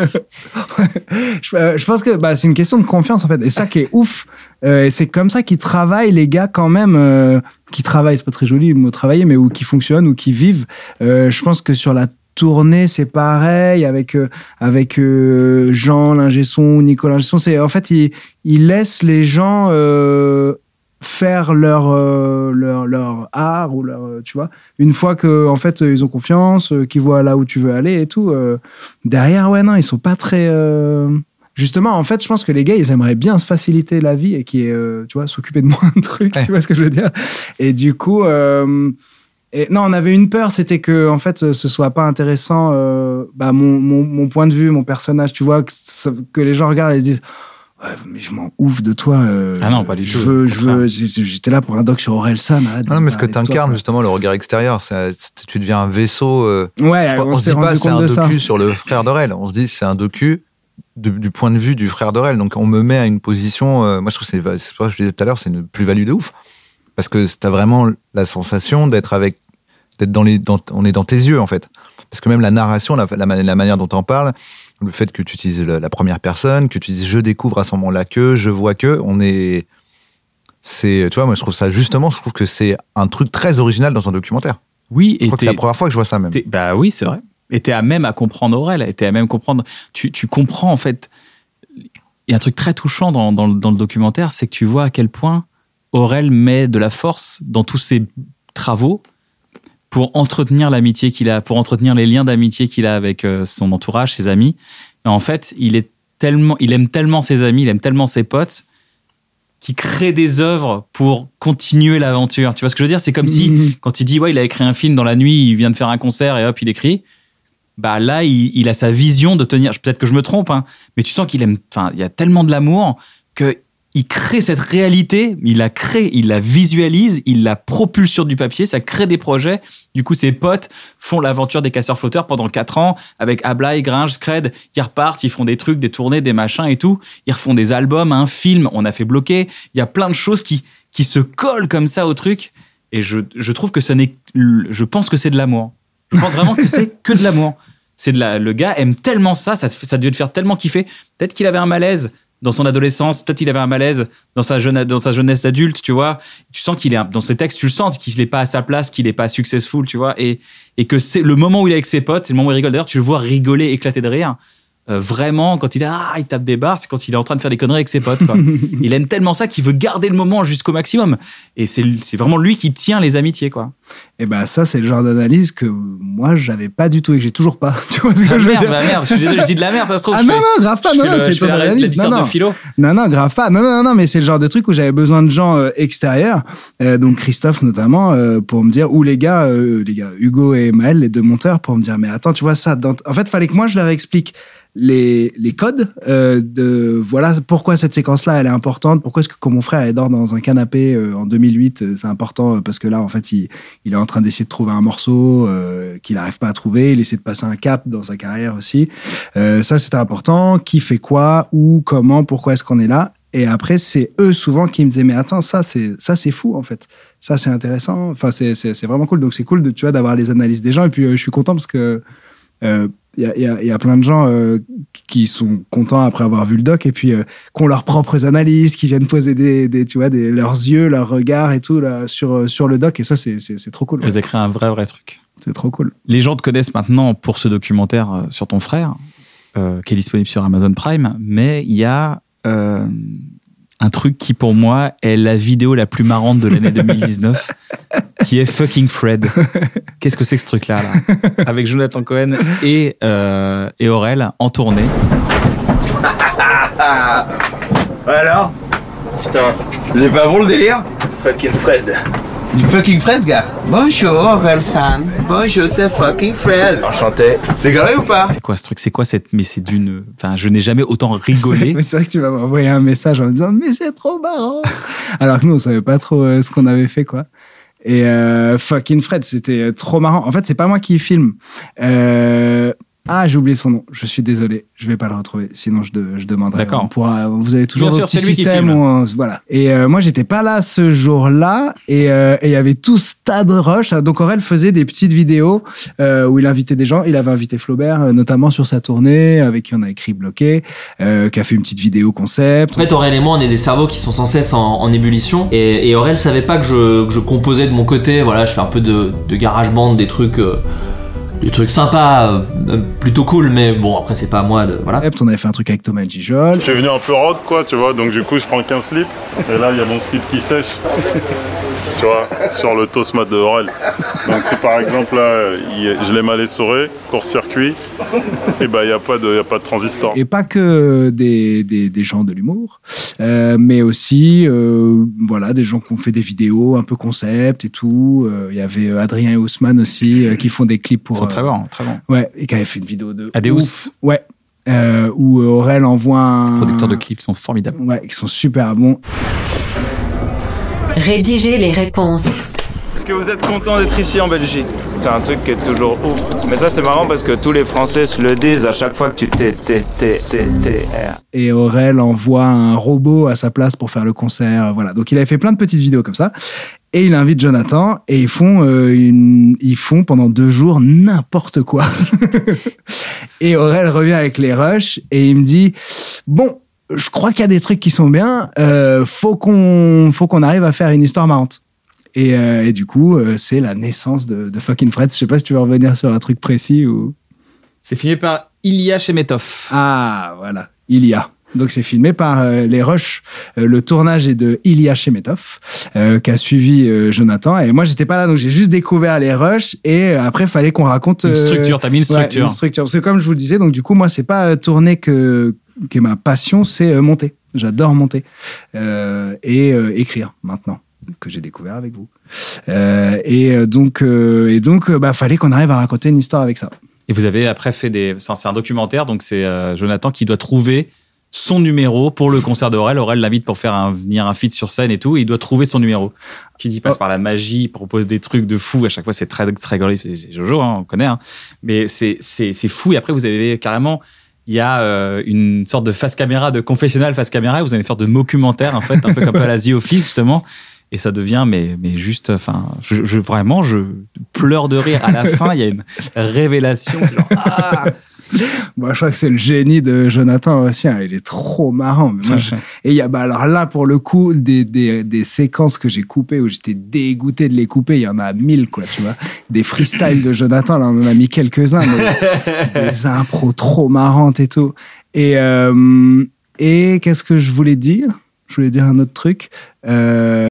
je, euh, je pense que bah, c'est une question de confiance en fait, et ça qui est ouf. Euh, et c'est comme ça qu'ils travaillent les gars quand même, euh, qui travaillent, c'est pas très joli le mot travailler, mais ou qui fonctionnent ou qui vivent. Euh, je pense que sur la tournée c'est pareil avec euh, avec euh, Jean l'ingé son, Nicolas l'ingé son. C'est en fait ils ils laissent les gens euh, faire leur euh, leur leur art ou leur euh, tu vois, une fois que en fait ils ont confiance, euh, qu'ils voient là où tu veux aller et tout, euh, derrière ouais non ils sont pas très euh, justement en fait je pense que les gars ils aimeraient bien se faciliter la vie et qui est euh, tu vois, s'occuper de moins de trucs, Ouais. tu vois ce que je veux dire, et du coup euh, et non, on avait une peur, c'était que en fait, ce soit pas intéressant. Euh, bah mon, mon mon point de vue, mon personnage, tu vois, que, ça- que les gens regardent et se disent, ouais, mais je m'en ouf de toi. euh, Ah non, pas du je tout, Veux, au je veux, j'ai- j'étais là pour un doc sur Orelsan. arrête de Non, me mais ce que parler de toi, t'incarnes, quoi. justement, le regard extérieur, c'est- c'est- tu deviens un vaisseau. euh, Ouais, je crois- on, on se s'est dit pas rendu c'est compte un de ça. docu sur le frère d'Aurel. On se dit c'est un docu de- du point de vue du frère d'Aurel. Donc on me met à une position. euh, moi, je trouve que c'est, c'est pas ce que je disais tout à l'heure, c'est une plus-value de ouf. Parce que t'as vraiment la sensation d'être avec, d'être dans les, dans, on est dans tes yeux en fait. Parce que même la narration, la, la, la manière dont t'en parles, le fait que tu utilises la, la première personne, que tu dises je découvre à ce moment-là que, je vois que, on est... C'est, tu vois, moi je trouve ça justement, je trouve que c'est un truc très original dans un documentaire. Oui, je et crois que c'est la première fois que je vois ça même. Bah oui, c'est vrai. Et t'es à même à comprendre Aurel, et t'es à même comprendre. Tu, tu comprends en fait. Il y a un truc très touchant dans, dans, dans le documentaire, c'est que tu vois à quel point Aurel met de la force dans tous ses travaux pour entretenir l'amitié qu'il a, pour entretenir les liens d'amitié qu'il a avec son entourage, ses amis. Et en fait, il est tellement, il aime tellement ses amis, il aime tellement ses potes, qui crée des œuvres pour continuer l'aventure. Tu vois ce que je veux dire? C'est comme si, mmh. quand il dit, ouais, il a écrit un film dans la nuit, il vient de faire un concert et hop, il écrit. Bah là, il, il a sa vision de tenir. Peut-être que je me trompe, hein, mais tu sens qu'il aime. Enfin, il y a tellement de l'amour que il crée cette réalité. Il la crée, il la visualise, il la propulse sur du papier. Ça crée des projets. Du coup, ses potes font l'aventure des casseurs flotteurs pendant quatre ans avec Ablaye, Gringe, Scred. Ils repartent, ils font des trucs, des tournées, des machins et tout. Ils refont des albums, un film. On a fait bloquer. Il y a plein de choses qui qui se collent comme ça au truc. Et je je trouve que ça n'est. Je pense que c'est de l'amour. Je pense vraiment que c'est que de l'amour. C'est de la. Le gars aime tellement ça, ça ça devait le faire tellement kiffer. Peut-être qu'il avait un malaise dans son adolescence, peut-être qu'il avait un malaise dans sa jeune, dans sa jeunesse d'adulte, tu vois. Tu sens qu'il est, dans ses textes, tu le sens qu'il n'est pas à sa place, qu'il n'est pas successful, tu vois. Et, et que c'est le moment où il est avec ses potes, c'est le moment où il rigole. D'ailleurs, tu le vois rigoler, éclater de rire. Euh, vraiment, quand il est, ah, il tape des barres, c'est quand il est en train de faire des conneries avec ses potes, quoi. Il aime tellement ça qu'il veut garder le moment jusqu'au maximum. Et c'est, c'est vraiment lui qui tient les amitiés, quoi. Et ben, ça, c'est le genre d'analyse que moi, j'avais pas du tout et que j'ai toujours pas. Tu vois ce que ah, je veux merde, dire? bah merde, je suis désolé, je dis de la merde, ça se trouve. Ah non, non, grave pas, non, non, c'est ton analyse. Non, non. De philo. non, non, grave pas. Non, non, non, mais c'est le genre de truc où j'avais besoin de gens euh, extérieurs, euh, donc Christophe notamment, euh, pour me dire, ou les gars, euh, les gars, Hugo et Maël, les deux monteurs, pour me dire, mais attends, tu vois ça, dans... en fait, fallait que moi, je leur explique les les codes euh, de voilà pourquoi cette séquence là elle est importante, pourquoi est-ce que quand mon frère il dort dans un canapé euh, en deux mille huit euh, c'est important euh, parce que là en fait il il est en train d'essayer de trouver un morceau euh, qu'il n'arrive pas à trouver, il essaie de passer un cap dans sa carrière aussi, euh, ça c'était important, qui fait quoi, où, comment, pourquoi est-ce qu'on est là. Et après c'est eux souvent qui me disaient mais attends, ça c'est ça c'est fou en fait, ça c'est intéressant, enfin c'est c'est c'est vraiment cool, donc c'est cool de tu vois d'avoir les analyses des gens. Et puis euh, je suis content parce que euh, Il y a, y, a, y a plein de gens euh, qui sont contents après avoir vu le doc et puis euh, qui ont leurs propres analyses, qui viennent poser des, des tu vois, des, leurs yeux, leurs regards et tout là, sur, sur le doc. Et ça, c'est, c'est, c'est trop cool. Ils ont créé un vrai, vrai truc. C'est trop cool. Les gens te connaissent maintenant pour ce documentaire euh, sur ton frère, euh, qui est disponible sur Amazon Prime, mais il y a euh, un truc qui, pour moi, est la vidéo la plus marrante de l'année deux mille dix-neuf, qui est Fucking Fred. Qu'est-ce que c'est que ce truc-là, là? Avec Jonathan Cohen et, euh, et Aurel en tournée. Alors? Putain. Il est pas bon le délire? Fucking Fred. Du fucking Fred, gars. Bonjour, Aurel-san. Bonjour, c'est fucking Fred. Enchanté. C'est carré ou pas? C'est quoi ce truc? C'est quoi cette... Mais c'est d'une... Enfin, je n'ai jamais autant rigolé. Mais c'est vrai que tu m'as envoyé un message en me disant « Mais c'est trop marrant !» Alors que nous, on savait pas trop euh, ce qu'on avait fait, quoi. Et euh, Fucking Fred, c'était trop marrant. En fait, c'est pas moi qui filme. Euh... Ah, j'ai oublié son nom. Je suis désolé. Je vais pas le retrouver. Sinon, je, de, je demanderai. D'accord. On pourra, vous avez toujours Bien un sûr, petit c'est lui qui système filme. où on- voilà. Et euh, moi, j'étais pas là ce jour-là. Et euh, et il y avait tout ce tas de rush. Donc, Aurel faisait des petites vidéos euh, où il invitait des gens. Il avait invité Flaubert, euh, notamment sur sa tournée, avec qui on a écrit Bloqué, euh, qui a fait une petite vidéo concept. En fait, Aurel et moi, on est des cerveaux qui sont sans cesse en, en ébullition. Et, et Aurel savait pas que je, que je composais de mon côté. Voilà, je fais un peu de, de garage band, des trucs, euh, des trucs sympas, euh, plutôt cool. Mais bon, après, c'est pas à moi de voilà. On avait fait un truc avec Thomas Gijol. Je suis venu un peu rock, quoi, tu vois, donc du coup, je prends qu'un slip, et là, il y a mon slip qui sèche, tu vois, sur le Tosmat de Aurel. Donc, si par exemple, là, il- je l'ai mal essoré, court-circuit, et ben, il n'y a pas de, il y a pas de transistor. Et pas que des, des, des gens de l'humour, euh, mais aussi euh, voilà, des gens qui ont fait des vidéos un peu concept et tout. Euh, Il y avait Adrien et Ousmane aussi euh, qui font des clips pour... Ils sont euh, très bons, très bons. Ouais, et qui avaient fait une vidéo de... Adeus. ouf. Ouais, euh, où Aurel envoie un... Producteurs de clips sont formidables. Ouais, qui sont super bons. Rédiger les réponses. Est-ce que vous êtes content d'être ici en Belgique? C'est un truc qui est toujours ouf. Mais ça, c'est marrant parce que tous les Français se le disent à chaque fois que tu t'es, t'es, t'es, t'es, t'es, Et Aurel envoie un robot à sa place pour faire le concert. Voilà. Donc il avait fait plein de petites vidéos comme ça. Et il invite Jonathan et ils font, euh, une, ils font pendant deux jours n'importe quoi. Et Aurel revient avec les rushs et il me dit bon, je crois qu'il y a des trucs qui sont bien. Euh, faut qu'on, faut qu'on arrive à faire une histoire marrante. Et, euh, et du coup, euh, c'est la naissance de, de Fucking Fred. Je sais pas si tu veux revenir sur un truc précis ou. C'est filmé par Ilya Shemetov. Ah voilà, Ilya. Donc c'est filmé par euh, les Rushs. Euh, le tournage est de Ilya Shemetov, euh, qui a suivi euh, Jonathan. Et moi j'étais pas là, donc j'ai juste découvert les Rushs. Et après fallait qu'on raconte une structure. Euh, T'as mis une structure. Ouais, une structure. Parce que comme je vous le disais, donc du coup moi c'est pas euh, tourner que que ma passion, c'est euh, monter. J'adore monter euh, et euh, écrire maintenant, que j'ai découvert avec vous. Euh, et donc euh, et donc euh, bah fallait qu'on arrive à raconter une histoire avec ça. Et vous avez après fait des, c'est un documentaire, donc c'est euh, Jonathan qui doit trouver son numéro pour le concert d'Aurel. Aurel l'invite pour faire un, venir un feat sur scène et tout, et il doit trouver son numéro. Qui dit passe oh. par la magie, propose des trucs de fou. À chaque fois, c'est très très rigolo. C'est, c'est Jojo, hein, on connaît. Hein. Mais c'est c'est c'est fou. Et après, vous avez carrément, il y a euh, une sorte de face caméra, de confessionnal face caméra. Et vous allez faire de documentaire en fait, un peu comme à la The Office justement. Et ça devient, mais, mais juste, enfin, je, je, vraiment, je pleure de rire. À la fin, il y a une révélation. Genre, ah Moi, je crois que c'est le génie de Jonathan aussi. Hein. Il est trop marrant. Mais moi, je... Et il y a, bah, alors là, pour le coup, des, des, des séquences que j'ai coupées où j'étais dégoûté de les couper. Il y en a mille, quoi, tu vois. Des freestyles de Jonathan, là, on en a mis quelques-uns. Mais des impros trop marrantes et tout. Et, euh, et qu'est-ce que je voulais dire? Je voulais dire un autre truc. Euh...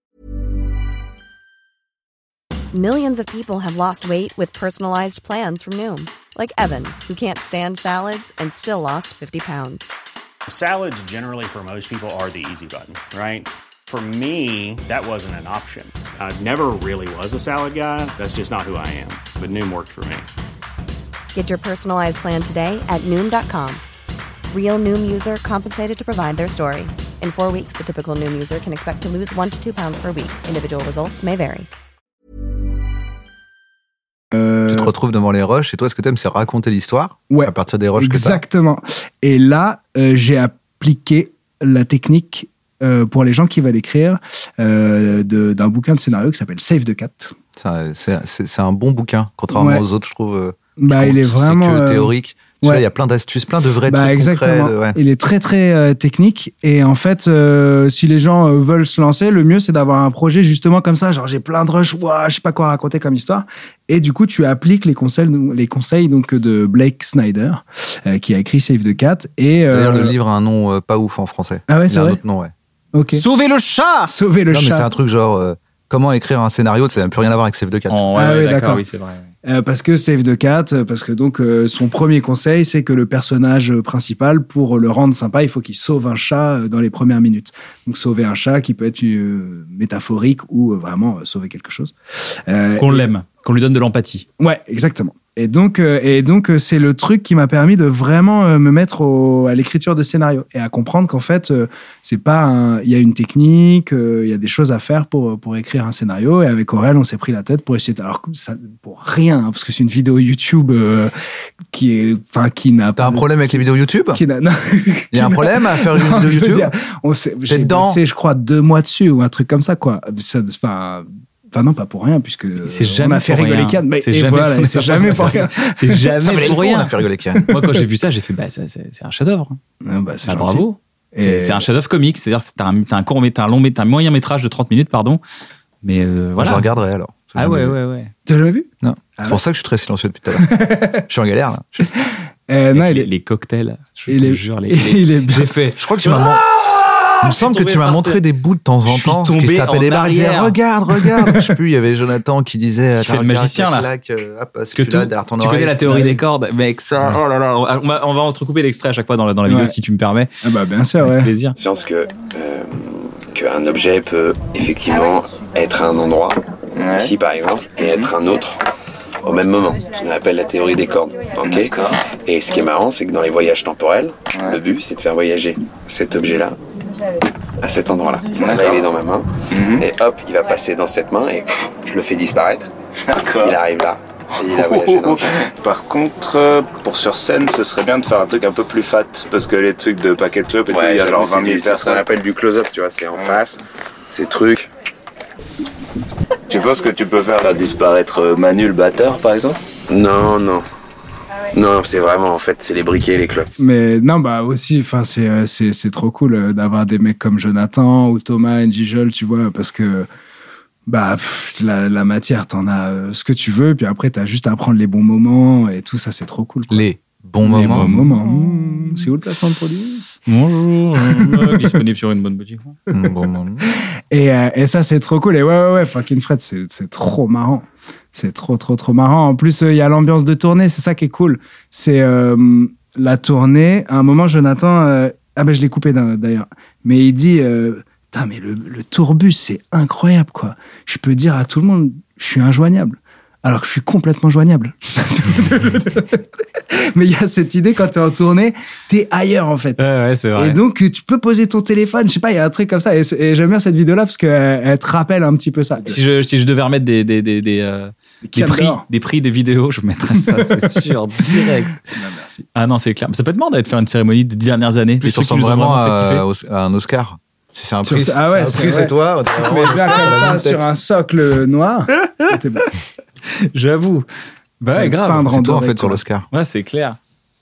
Millions of people have lost weight with personalized plans from Noom. Like Evan, who can't stand salads and still lost fifty pounds. Salads generally for most people are the easy button, right? For me, that wasn't an option. I never really was a salad guy. That's just not who I am. But Noom worked for me. Get your personalized plan today at Noom dot com. Real Noom user compensated to provide their story. In four weeks, the typical Noom user can expect to lose one to two pounds per week. Individual results may vary. Euh... Tu te retrouves devant les rushs et toi, ce que t'aimes, c'est raconter l'histoire ouais, à partir des rushs que t'as. Exactement. Et là, euh, j'ai appliqué la technique euh, pour les gens qui veulent écrire euh, de, d'un bouquin de scénario qui s'appelle Save the Cat. C'est, c'est, c'est, c'est un bon bouquin, contrairement ouais. aux autres, je trouve. Euh, bah, je trouve il est vraiment c'est que théorique. Euh... Tu ouais. vois, il y a plein d'astuces, plein de vrais bah, trucs exactement. concrets. Ouais. Il est très très euh, technique et en fait, euh, si les gens euh, veulent se lancer, le mieux c'est d'avoir un projet justement comme ça. Genre j'ai plein de rushs, ouah, je sais pas quoi raconter comme histoire. Et du coup, tu appliques les conseils, les conseils donc de Blake Snyder euh, qui a écrit Save the Cat. Et euh, d'ailleurs, le livre a un nom euh, pas ouf en français. Ah ouais, c'est il a vrai. un autre nom, ouais. Ok. Sauver le chat. Sauver le non, chat. Non, mais c'est un truc genre euh, comment écrire un scénario. Ça n'a plus rien à voir avec Save the Cat. Oh, ouais, ah ouais, ouais, d'accord, d'accord. oui, c'est vrai. Euh, parce que Save the Cat, parce que donc euh, son premier conseil, c'est que le personnage principal, pour le rendre sympa, il faut qu'il sauve un chat euh, dans les premières minutes. Donc sauver un chat qui peut être euh, métaphorique ou euh, vraiment euh, sauver quelque chose. Euh, qu'on et... l'aime, qu'on lui donne de l'empathie. Ouais, exactement. Et donc, euh, et donc, euh, c'est le truc qui m'a permis de vraiment euh, me mettre au, à l'écriture de scénario et à comprendre qu'en fait, euh, c'est pas un, il y a une technique, il euh, y a des choses à faire pour pour écrire un scénario. Et avec Aurel, on s'est pris la tête pour essayer. De, alors ça, pour rien, hein, parce que c'est une vidéo YouTube euh, qui est, enfin, qui n'a. T'as pas, un problème avec les vidéos YouTube? Qui n'a, non, il y a un problème à faire une non, vidéo YouTube? Dire, on s'est, j'ai bossé, je crois, deux mois dessus ou un truc comme ça, quoi. Ça, enfin. Enfin non, pas pour rien, puisque c'est jamais on a fait rigoler Kian. Mais c'est et jamais, voilà, c'est jamais pour rien. C'est jamais pour rien. On a fait rigoler Kian. Moi, quand j'ai vu ça, j'ai fait, bah, c'est, c'est un chef-d'œuvre. Ah, bah, c'est ah, bravo. Et... C'est, c'est un chef-d'œuvre comique, c'est-à-dire que t'as un, t'as un court, t'as un long, t'as un moyen métrage de trente minutes, pardon. Mais euh, voilà. Je le regarderai alors. Ah ouais, ouais, ouais. Tu l'as vu? Non. Ah, c'est pour ouais. ça que je suis très silencieux depuis tout à l'heure. Je suis en galère là. Euh, non, les, il est... les cocktails. Je il te est... jure, les. Il est... J'ai fait. Je crois que tu m'as. Il me semble que tu m'as montré des bouts de temps en temps. Je suis tombé en des barres, il disait, regarde, regarde. Je sais plus, il y avait Jonathan qui disait. Tu fais le magicien là. Claque, euh, hop, que tu, ton tu connais la théorie ouais. des cordes, mec. Ça, oh là là. On va, on va entrecouper l'extrait à chaque fois dans la, dans la vidéo ouais. si tu me permets. Ah bah bien sûr, ouais. Plaisir. Je pense que euh, qu'un objet peut effectivement être à un endroit, ouais. ici par exemple, et être un autre au même moment. Ce qu'on appelle la théorie des cordes. Okay. Et ce qui est marrant, c'est que dans les voyages temporels, ouais. le but c'est de faire voyager cet objet-là à cet endroit-là. Là, il est dans ma main, mm-hmm. et hop, il va passer dans cette main, et pff, je le fais disparaître. D'accord. Il arrive là, et il a voyagé dans le temps. Par contre, pour sur scène, ce serait bien de faire un truc un peu plus fat, parce que les trucs de Packet Club, et ouais, tout, il y a genre vingt mille personnes. C'est ce qu'on appelle du close-up, tu vois, c'est en ouais. face, ces trucs. Tu penses que tu peux faire là, disparaître Manu le batteur, par exemple? Non, non. Non, c'est vraiment, en fait, c'est les briquets et les clopes. Mais non, bah aussi, enfin, c'est, euh, c'est, c'est trop cool euh, d'avoir des mecs comme Jonathan ou Thomas et Gijol, tu vois, parce que bah, pff, la, la matière, t'en as euh, ce que tu veux, puis après, t'as juste à prendre les bons moments et tout ça, c'est trop cool. Quoi. Les bons les moments. Bons moments. Mmh, c'est où le placement de produit? Bonjour, euh, disponible sur une bonne boutique. Mmh, bon moment. Et, euh, et ça, c'est trop cool. Et ouais, ouais, ouais, Fucking Fred, c'est, c'est trop marrant. C'est trop, trop, trop marrant. En plus, il euh, y a l'ambiance de tournée, c'est ça qui est cool. C'est euh, la tournée. À un moment, Jonathan... Euh, ah ben, je l'ai coupé d'ailleurs. Mais il dit... Euh, putain, mais le, le tourbus, c'est incroyable, quoi. Je peux dire à tout le monde, je suis injoignable. Alors que je suis complètement joignable. Mais il y a cette idée, quand t'es en tournée, t'es ailleurs, en fait. Ouais, ouais, c'est vrai. Et donc, tu peux poser ton téléphone, je sais pas, il y a un truc comme ça. Et, et j'aime bien cette vidéo-là parce qu'elle elle te rappelle un petit peu ça. Si je, si je devais remettre des, des, des, des, euh, des, prix, des prix des vidéos, je mettrais ça, c'est sûr, direct. Non, merci. Ah non, c'est clair. Ça peut être marrant de faire une cérémonie des dernières années. Plus, tu ressembles vraiment, vraiment à, à un Oscar. Si c'est un prix, sur, ah ouais, c'est un prix, c'est toi. Tu te mets bien comme ça sur un socle noir. C'était bon. J'avoue. Bah ouais, grave. C'est toi, en fait, sur l'Oscar. Ouais, c'est clair.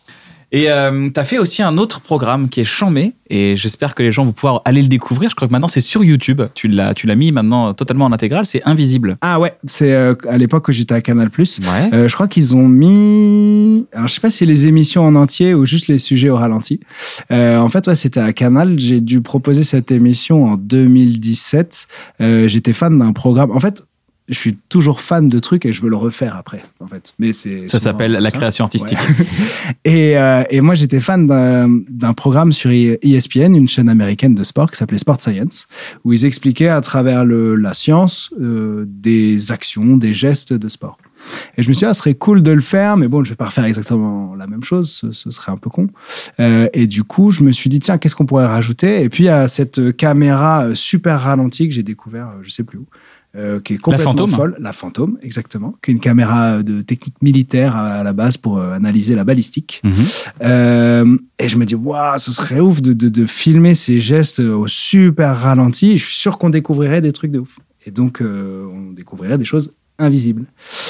Et euh, t'as fait aussi un autre programme qui est Chambé, et j'espère que les gens vont pouvoir aller le découvrir. Je crois que maintenant c'est sur YouTube. Tu l'as, tu l'as mis maintenant totalement en intégrale. C'est Invisible. Ah ouais, c'est euh, à l'époque où j'étais à Canal+. Ouais. Euh, je crois qu'ils ont mis. Alors je sais pas si les émissions en entier ou juste les sujets au ralenti. Euh, en fait, ouais, c'était à Canal. J'ai dû proposer cette émission en deux mille dix-sept. Euh, j'étais fan d'un programme. En fait. Je suis toujours fan de trucs et je veux le refaire après, en fait. Mais c'est ça s'appelle la création artistique. Ouais. et, euh, et moi, j'étais fan d'un, d'un programme sur E S P N, une chaîne américaine de sport qui s'appelait Sport Science, où ils expliquaient à travers le, la science euh, des actions, des gestes de sport. Et je me suis dit, ah, ce serait cool de le faire, mais bon, je vais pas refaire exactement la même chose, ce, ce serait un peu con. Euh, et du coup, je me suis dit, tiens, qu'est-ce qu'on pourrait rajouter? Et puis, il y a cette caméra super ralentie que j'ai découvert, je sais plus où. Euh, qui est complètement la fantôme. folle, la fantôme, exactement, qui est une caméra de technique militaire à, à la base pour euh, analyser la balistique. Mmh. Euh, et je me dis, waouh, ce serait ouf de, de, de filmer ces gestes au super ralenti. Je suis sûr qu'on découvrirait des trucs de ouf. Et donc, euh, on découvrirait des choses invisibles.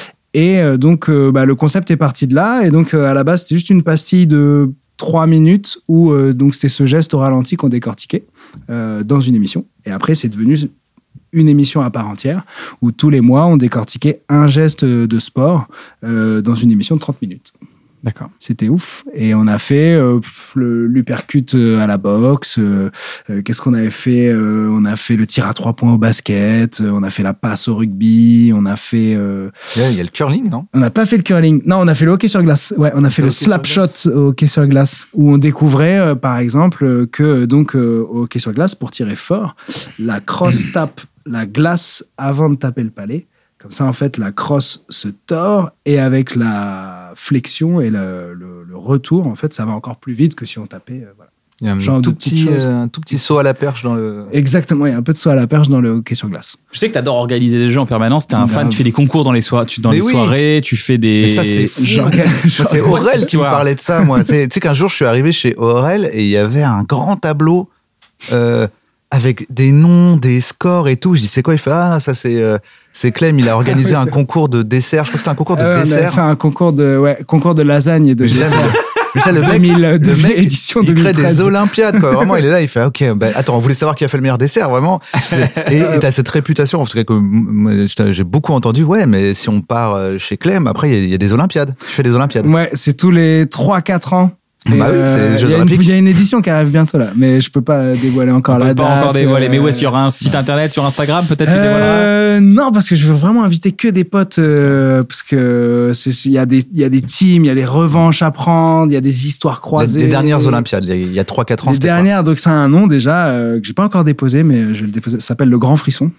Et euh, donc, euh, bah, le concept est parti de là. Et donc, euh, à la base, c'était juste une pastille de trois minutes où euh, donc c'était ce geste au ralenti qu'on décortiquait euh, dans une émission. Et après, c'est devenu une émission à part entière où tous les mois, on décortiquait un geste de sport euh, dans une émission de trente minutes. D'accord. C'était ouf. Et on a fait euh, le, l'uppercut à la boxe. Euh, euh, qu'est-ce qu'on avait fait euh, On a fait le tir à trois points au basket. Euh, on a fait la passe au rugby. On a fait... Euh... Il y a le curling, non? On n'a pas fait le curling. Non, on a fait le hockey sur glace. Ouais, on a fait le slap shot au hockey sur glace, où on découvrait, euh, par exemple, que donc euh, au hockey sur glace, pour tirer fort, la crosse tape la glace avant de taper le palais. Comme ça, en fait, la crosse se tord et avec la flexion et le, le, le retour, en fait, ça va encore plus vite que si on tapait. Euh, voilà. Il y a un, Genre tout petit, euh, un tout petit saut à la perche dans le... Exactement, il y a un peu de saut à la perche dans le hockey sur glace. Je sais que t'adores organiser des jeux en permanence. T'es un Grave. fan, tu fais des concours dans les, soir... tu, dans les oui. soirées, tu fais des... Mais ça, c'est fou. Genre, c'est Aurel qui me parlait de ça, moi. Tu sais, tu sais qu'un jour, je suis arrivé chez Aurel et il y avait un grand tableau... Euh, avec des noms, des scores et tout. Je dis, c'est quoi? Il fait, ah, ça, c'est, euh, c'est Clem, il a organisé ah, oui, un concours de dessert. Je crois que c'était un concours de ah, ouais, dessert. On a fait un concours de, ouais, concours de lasagne et de dessert. Putain, le mec, deux mille, le mec édition il deux mille treize. crée des Olympiades, quoi. Vraiment, il est là, il fait, ok, bah, attends, on voulait savoir qui a fait le meilleur dessert, vraiment. Et, et t'as cette réputation, en tout cas, que moi, j'ai beaucoup entendu, ouais, mais si on part chez Clem, après, il y, y a des Olympiades. Tu fais des Olympiades. Ouais, c'est tous les trois quatre ans. Bah oui, c'est les Jeux Olympiques. Il y a une édition qui arrive bientôt là, mais je peux pas dévoiler encore on la peut date. Pas encore dévoiler, mais où est-ce qu'il y aura un site internet sur Instagram, peut-être tu euh, dévoileras? Non, parce que je veux vraiment inviter que des potes, euh, parce que c'est il y a des il y a des teams, il y a des revanches à prendre, il y a des histoires croisées. Les, les dernières Olympiades, il y a trois quatre ans. Les dernières, quoi. Donc ça a un nom déjà euh, que j'ai pas encore déposé, mais je vais le déposer. Ça s'appelle le Grand Frisson.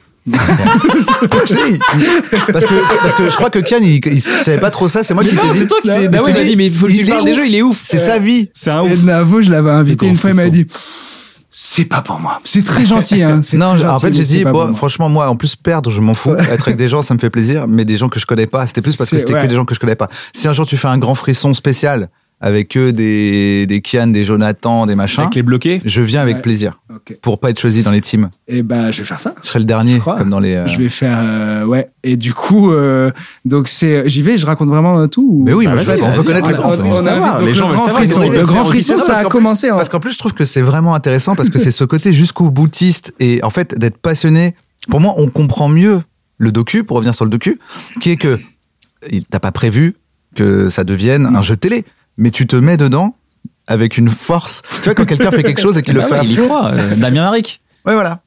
parce que parce que je crois que Kian il, il savait pas trop ça, c'est moi qui t'ai dit. C'est toi qui sais. Navo il m'a dit mais il faut que tu parles des jeux, il est ouf. C'est sa vie. C'est un ouf. Et Navo, je l'avais invité une fois, il m'a dit c'est pas pour moi. C'est très gentil hein. C'est non, très en gentil, fait, j'ai dit bon, moi. franchement moi en plus perdre, je m'en fous. Être avec des gens, ça me fait plaisir, mais des gens que je connais pas, c'était plus parce que c'était ouais. que des gens que je connais pas. Si un jour tu fais un Grand Frisson spécial avec eux des, des Kian, des Jonathan, des machins. Avec les bloqués. Je viens avec Ouais. plaisir. Ok. Pour pas être choisi dans les teams. Et bah, je vais faire ça. Je serai le dernier, Je crois. comme dans les. euh, Je vais faire, euh, ouais. Et du coup, euh, donc c'est, j'y vais, je raconte vraiment tout. ou- Mais oui, Bah, mais vas-y, on veut vas-y, connaître on le a- grand on frisson. veut savoir, donc les le gens veulent grand savoir, ils frisson, veulent le faire grand aussi. frisson, Non, ça parce a qu'en- commencé. en- Parce qu'en plus, je trouve que c'est vraiment intéressant parce que c'est ce côté jusqu'au boutiste et en fait d'être passionné. Pour moi, on comprend mieux le docu, pour revenir sur le docu, qui est que il- t'as pas prévu que ça devienne un jeu de télé, mais tu te mets dedans avec une force. Tu vois, quand quelqu'un fait quelque chose et qu'il le Bah fait ouais, à il y fond. croit. euh, Damien Maric. Ouais, voilà.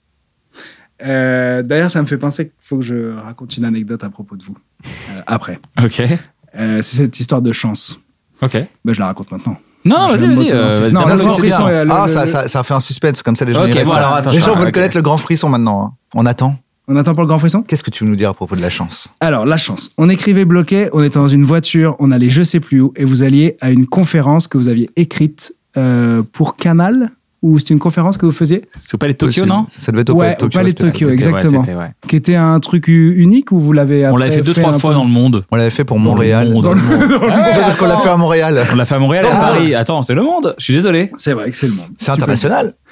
Euh, D'ailleurs, ça me fait penser qu'il faut que je raconte une anecdote à propos de vous. Euh, après. Ok. Euh, c'est cette histoire de chance. Ok. Ben, je la raconte maintenant. Non, Je vas-y, viens de vas-y. m'auto-lancer. euh, Non, vas-y, le vas-y, grand c'est frisson, bien. et le- Ah, le- ça, ça, ça fait un suspense, comme ça les gens Ok, y restent. bon, alors, attends, Les je- gens veulent ok. connaître le grand frisson maintenant. hein. On attend. On attend pour le grand frisson? Qu'est-ce que tu veux nous dire à propos de la chance? Alors, la chance. On écrivait bloqué, on était dans une voiture, on allait je sais plus où, et vous alliez à une conférence que vous aviez écrite euh, pour Canal, ou c'était une conférence que vous faisiez? C'est au Palais de Tokyo, non? Ça devait être au Ouais, Palais de Tokyo. au Palais de c'était- Tokyo, C'était- ouais, exactement. c'était, ouais. Qui était un truc u- unique, ou vous l'avez On après l'avait fait deux, trois un fois peu- dans le monde. On l'avait fait pour Montréal. Dans le monde. Dans le monde. Ah ouais, C'est parce qu'on l'a attends. fait à Montréal. On l'a fait à Montréal et à Ah. Paris. Attends, c'est le monde. Je suis désolé. C'est vrai que c'est le monde. C'est Tu peux international. le dire.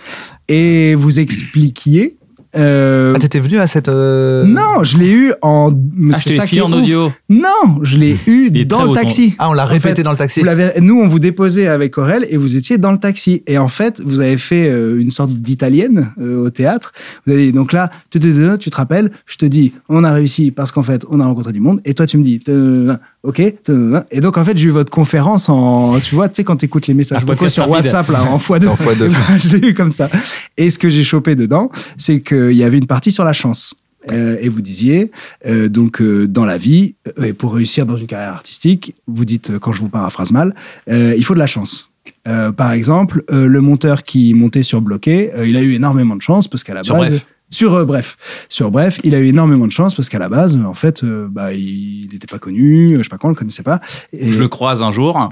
Et vous expliquiez... euh, Ah, t'étais venu à cette. euh, Non, je l'ai eu en... mais Ah, je c'est te ça l'ai qui filé est en ouf. audio. Non, je l'ai eu Il est dans très le beau, ton- taxi. Ah, on l'a En répété fait, dans le taxi. Vous l'avez- nous, on vous déposait avec Aurel et vous étiez dans le taxi. Et en fait, vous avez fait euh, une sorte d'italienne euh, au théâtre. Vous avez dit, donc là, tu te, tu te- tu te rappelles, je te dis, on a réussi parce qu'en fait, on a rencontré du monde. Et toi, tu me dis, te- ok. te- Et donc, en fait, j'ai eu votre conférence en, tu vois, tu sais, quand tu écoutes les messages Un vocaux podcast sur rapide. WhatsApp, là, en fois deux. En fois deux. Je l'ai eu comme ça. Et ce que j'ai chopé dedans, c'est qu'il y avait une partie sur la chance. Euh, et vous disiez, euh, donc euh, dans la vie, euh, et pour réussir dans une carrière artistique, vous dites, euh, quand je vous paraphrase mal, euh, il faut de la chance. Euh, par exemple, euh, le monteur qui montait sur Bloqué, euh, il a eu énormément de chance parce qu'à la Sur base... Bref. Sur euh, Bref. Sur Bref, il a eu énormément de chance parce qu'à la base, en fait, euh, bah, il n'était pas connu, je sais pas quand, on le connaissait pas. Et... Je le croise un jour.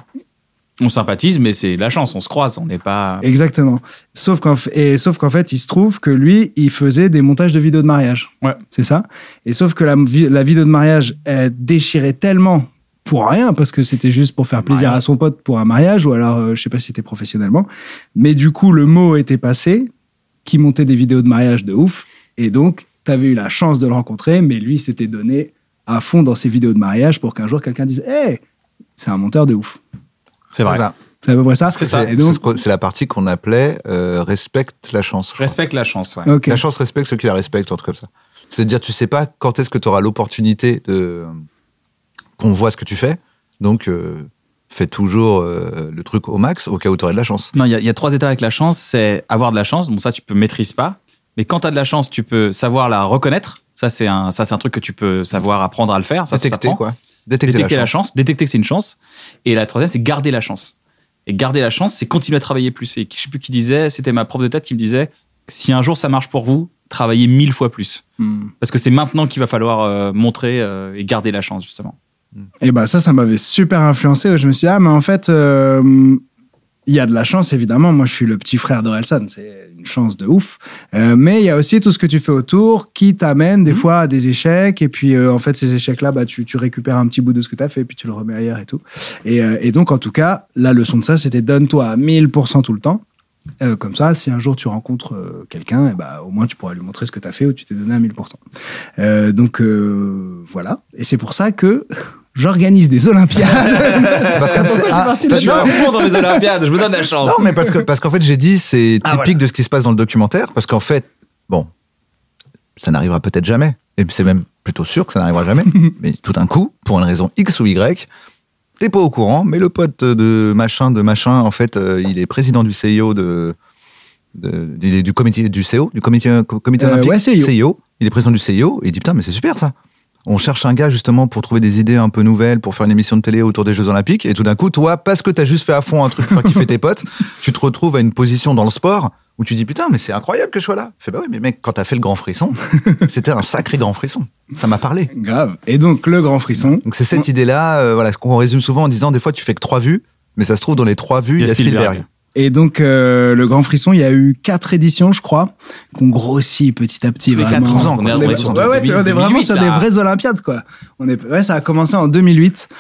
On sympathise, mais c'est la chance. On se croise. On n'est pas. Exactement. Sauf qu'en f- et sauf qu'en fait, il se trouve que lui, il faisait des montages de vidéos de mariage. Ouais. C'est ça. Et sauf que la, vi- la vidéo de mariage, elle déchirait tellement pour rien, parce que c'était juste pour faire plaisir à son pote pour un mariage, ou alors, euh, je sais pas si c'était professionnellement. Mais du coup, le mot était passé, qui montait des vidéos de mariage de ouf. Et donc, t'avais eu la chance de le rencontrer, mais lui, s'était donné à fond dans ses vidéos de mariage pour qu'un jour, quelqu'un dise, hey, c'est un monteur de ouf. C'est vrai. Voilà. C'est à peu près ça. C'est ça. Et donc, C'est ce qu'on- c'est la partie qu'on appelait euh, respecte la chance. je Je crois. respecte la chance. Ouais. ok. La chance respecte ceux qui la respectent, un truc comme ça. C'est-à-dire, tu sais pas quand est-ce que tu auras l'opportunité de qu'on voit ce que tu fais. Donc, euh, fais toujours euh, le truc au max au cas où tu aurais de la chance. Non, il y, a- il y a trois étapes avec la chance. C'est avoir de la chance. Bon, ça, tu peux maîtrises pas. Mais quand tu as de la chance, tu peux savoir la reconnaître. Ça, c'est un, ça, c'est un truc que tu peux savoir apprendre à le faire. Ça, ça Détecter, s'apprend. quoi. Détecter, Détecter la la chance. chance. Détecter que c'est une chance. Et la troisième, c'est garder la chance. Et garder la chance, c'est continuer à travailler plus. Et je sais plus qui disait, c'était ma prof de tête qui me disait, si un jour ça marche pour vous, travaillez mille fois plus. Hmm. Parce que c'est maintenant qu'il va falloir euh, montrer euh, et garder la chance, justement. Et ben ça, ça m'avait super influencé. Je me suis dit, ah, mais en fait, euh, il y a de la chance, évidemment. Moi, je suis le petit frère d'Orelsan. C'est une chance de ouf. Euh, mais il y a aussi tout ce que tu fais autour qui t'amène des fois à des échecs. Et puis, euh, en fait, ces échecs-là, bah, tu, tu récupères un petit bout de ce que tu as fait et puis tu le remets ailleurs et tout. Et, euh, et donc, en tout cas, la leçon de ça, c'était donne-toi à mille pour cent tout le temps. Euh, comme ça, si un jour tu rencontres euh, quelqu'un, eh bah, au moins tu pourras lui montrer ce que tu as fait ou tu t'es donné à mille pour cent. Euh, donc euh, voilà. Et c'est pour ça que j'organise des Olympiades. Parce que Pourquoi c'est- je suis ah, parti Je parce suis là-dedans à fond dans les Olympiades, je me donne la chance. Non, mais parce que parce qu'en fait, j'ai dit c'est typique Ah, voilà. de ce qui se passe dans le documentaire, parce qu'en fait, bon, ça n'arrivera peut-être jamais, et c'est même plutôt sûr que ça n'arrivera jamais. Mais tout d'un coup, pour une raison X ou Y, t'es pas au courant, mais le pote de machin de machin, en fait, euh, il est président du C I O de, de- du, du comité du C O, du comité comité Euh, olympique. ouais, C I O. Il est président du C I O, et il dit putain, mais c'est super ça. On cherche un gars justement pour trouver des idées un peu nouvelles, pour faire une émission de télé autour des Jeux Olympiques. Et tout d'un coup, toi, parce que t'as juste fait à fond un truc pour faire kiffer tes potes, tu te retrouves à une position dans le sport où tu dis putain, mais c'est incroyable que je sois là. Fais bah oui, mais mec, quand t'as fait le grand frisson, c'était un sacré grand frisson. Ça m'a parlé. Grave. Et donc le grand frisson. Donc c'est cette idée-là, euh, voilà, ce qu'on résume souvent en disant des fois tu fais que trois vues, mais ça se trouve dans les trois vues, il y a Spielberg. Et donc, euh, le Grand Frisson, il y a eu quatre éditions, je crois, qu'on grossit petit à petit. Ça fait Vraiment. quatre ans qu'on est- On on est est- sur ouais, ouais, tu vois, on est deux mille vraiment huit, sur là. des vraies Olympiades, quoi. On est, ouais, ça a commencé en deux mille huit.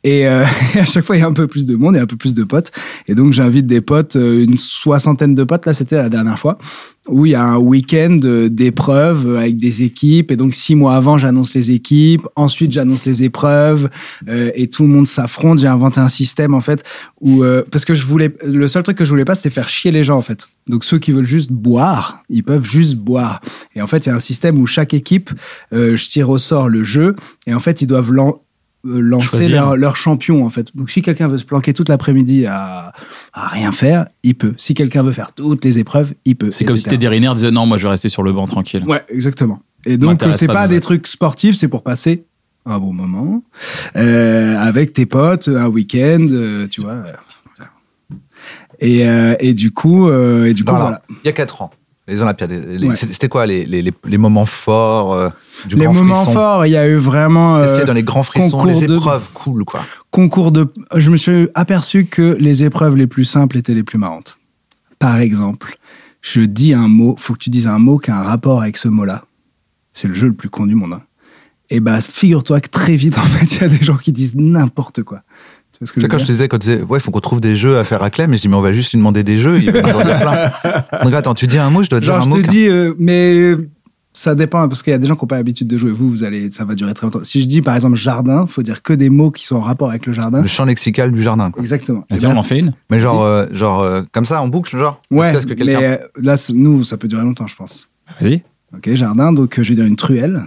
Et, euh, et à chaque fois, il y a un peu plus de monde et un peu plus de potes. Et donc, j'invite des potes, euh, une soixantaine de potes. Là, c'était la dernière fois où il y a un week-end d'épreuves avec des équipes. Et donc, six mois avant, j'annonce les équipes. Ensuite, j'annonce les épreuves euh, et tout le monde s'affronte. J'ai inventé un système, en fait, où, euh, parce que je voulais, le seul truc que je voulais pas, c'est faire chier les gens, en fait. Donc, ceux qui veulent juste boire, ils peuvent juste boire. Et en fait, il y a un système où chaque équipe, euh, je tire au sort le jeu et en fait, ils doivent lan- euh, lancer leur, leur champion, en fait. Donc, si quelqu'un veut se planquer toute l'après-midi à, à rien faire, il peut. Si quelqu'un veut faire toutes les épreuves, il peut. C'est comme si Teddy Riner disait non, moi je vais rester sur le banc tranquille. Ouais, exactement. Et donc, c'est pas, pas des trucs sportifs, c'est pour passer un bon moment euh, avec tes potes, un week-end, euh, tu vois. Et, euh, et du coup, euh, et du coup, Alors, voilà. Il y a quatre ans, les Olympiades. Les, Ouais. C'était quoi les, les, les, les moments forts euh, du Les grand moments frisson forts, il y a eu vraiment. Qu'est-ce qu'il y a euh, dans les grands frissons, concours les de- épreuves cool, quoi. Concours de. Je me suis aperçu que les épreuves les plus simples étaient les plus marrantes. Par exemple, je dis un mot, faut que tu dises un mot qui a un rapport avec ce mot-là. C'est le jeu le plus con du monde. Hein. Et bah, figure-toi que très vite, en fait, il y a des gens qui disent n'importe quoi. Tu vois ce que Tu je sais, veux quand je dire te disais, quand tu disais, ouais, il faut qu'on trouve des jeux à faire à Clem, mais je dis, mais on va juste lui demander des jeux, il va nous en dire plein. Donc attends, tu dis un mot, je dois dire Genre, un je mot. te qu'un- dis, euh, mais ça dépend, parce qu'il y a des gens qui n'ont pas l'habitude de jouer. Vous, vous allez, ça va durer très longtemps. Si je dis, par exemple, jardin, il faut dire que des mots qui sont en rapport avec le jardin. Le champ lexical du jardin, quoi. Exactement. Vas-y, Eh ben, on en fait une. Mais genre, euh, genre euh, comme ça, en boucle, genre Ouais, jusqu'à ce que quelqu'un- mais euh, là, c'est- nous, ça peut durer longtemps, je pense. Vas-y. Ok, jardin, donc euh, je vais dire une truelle.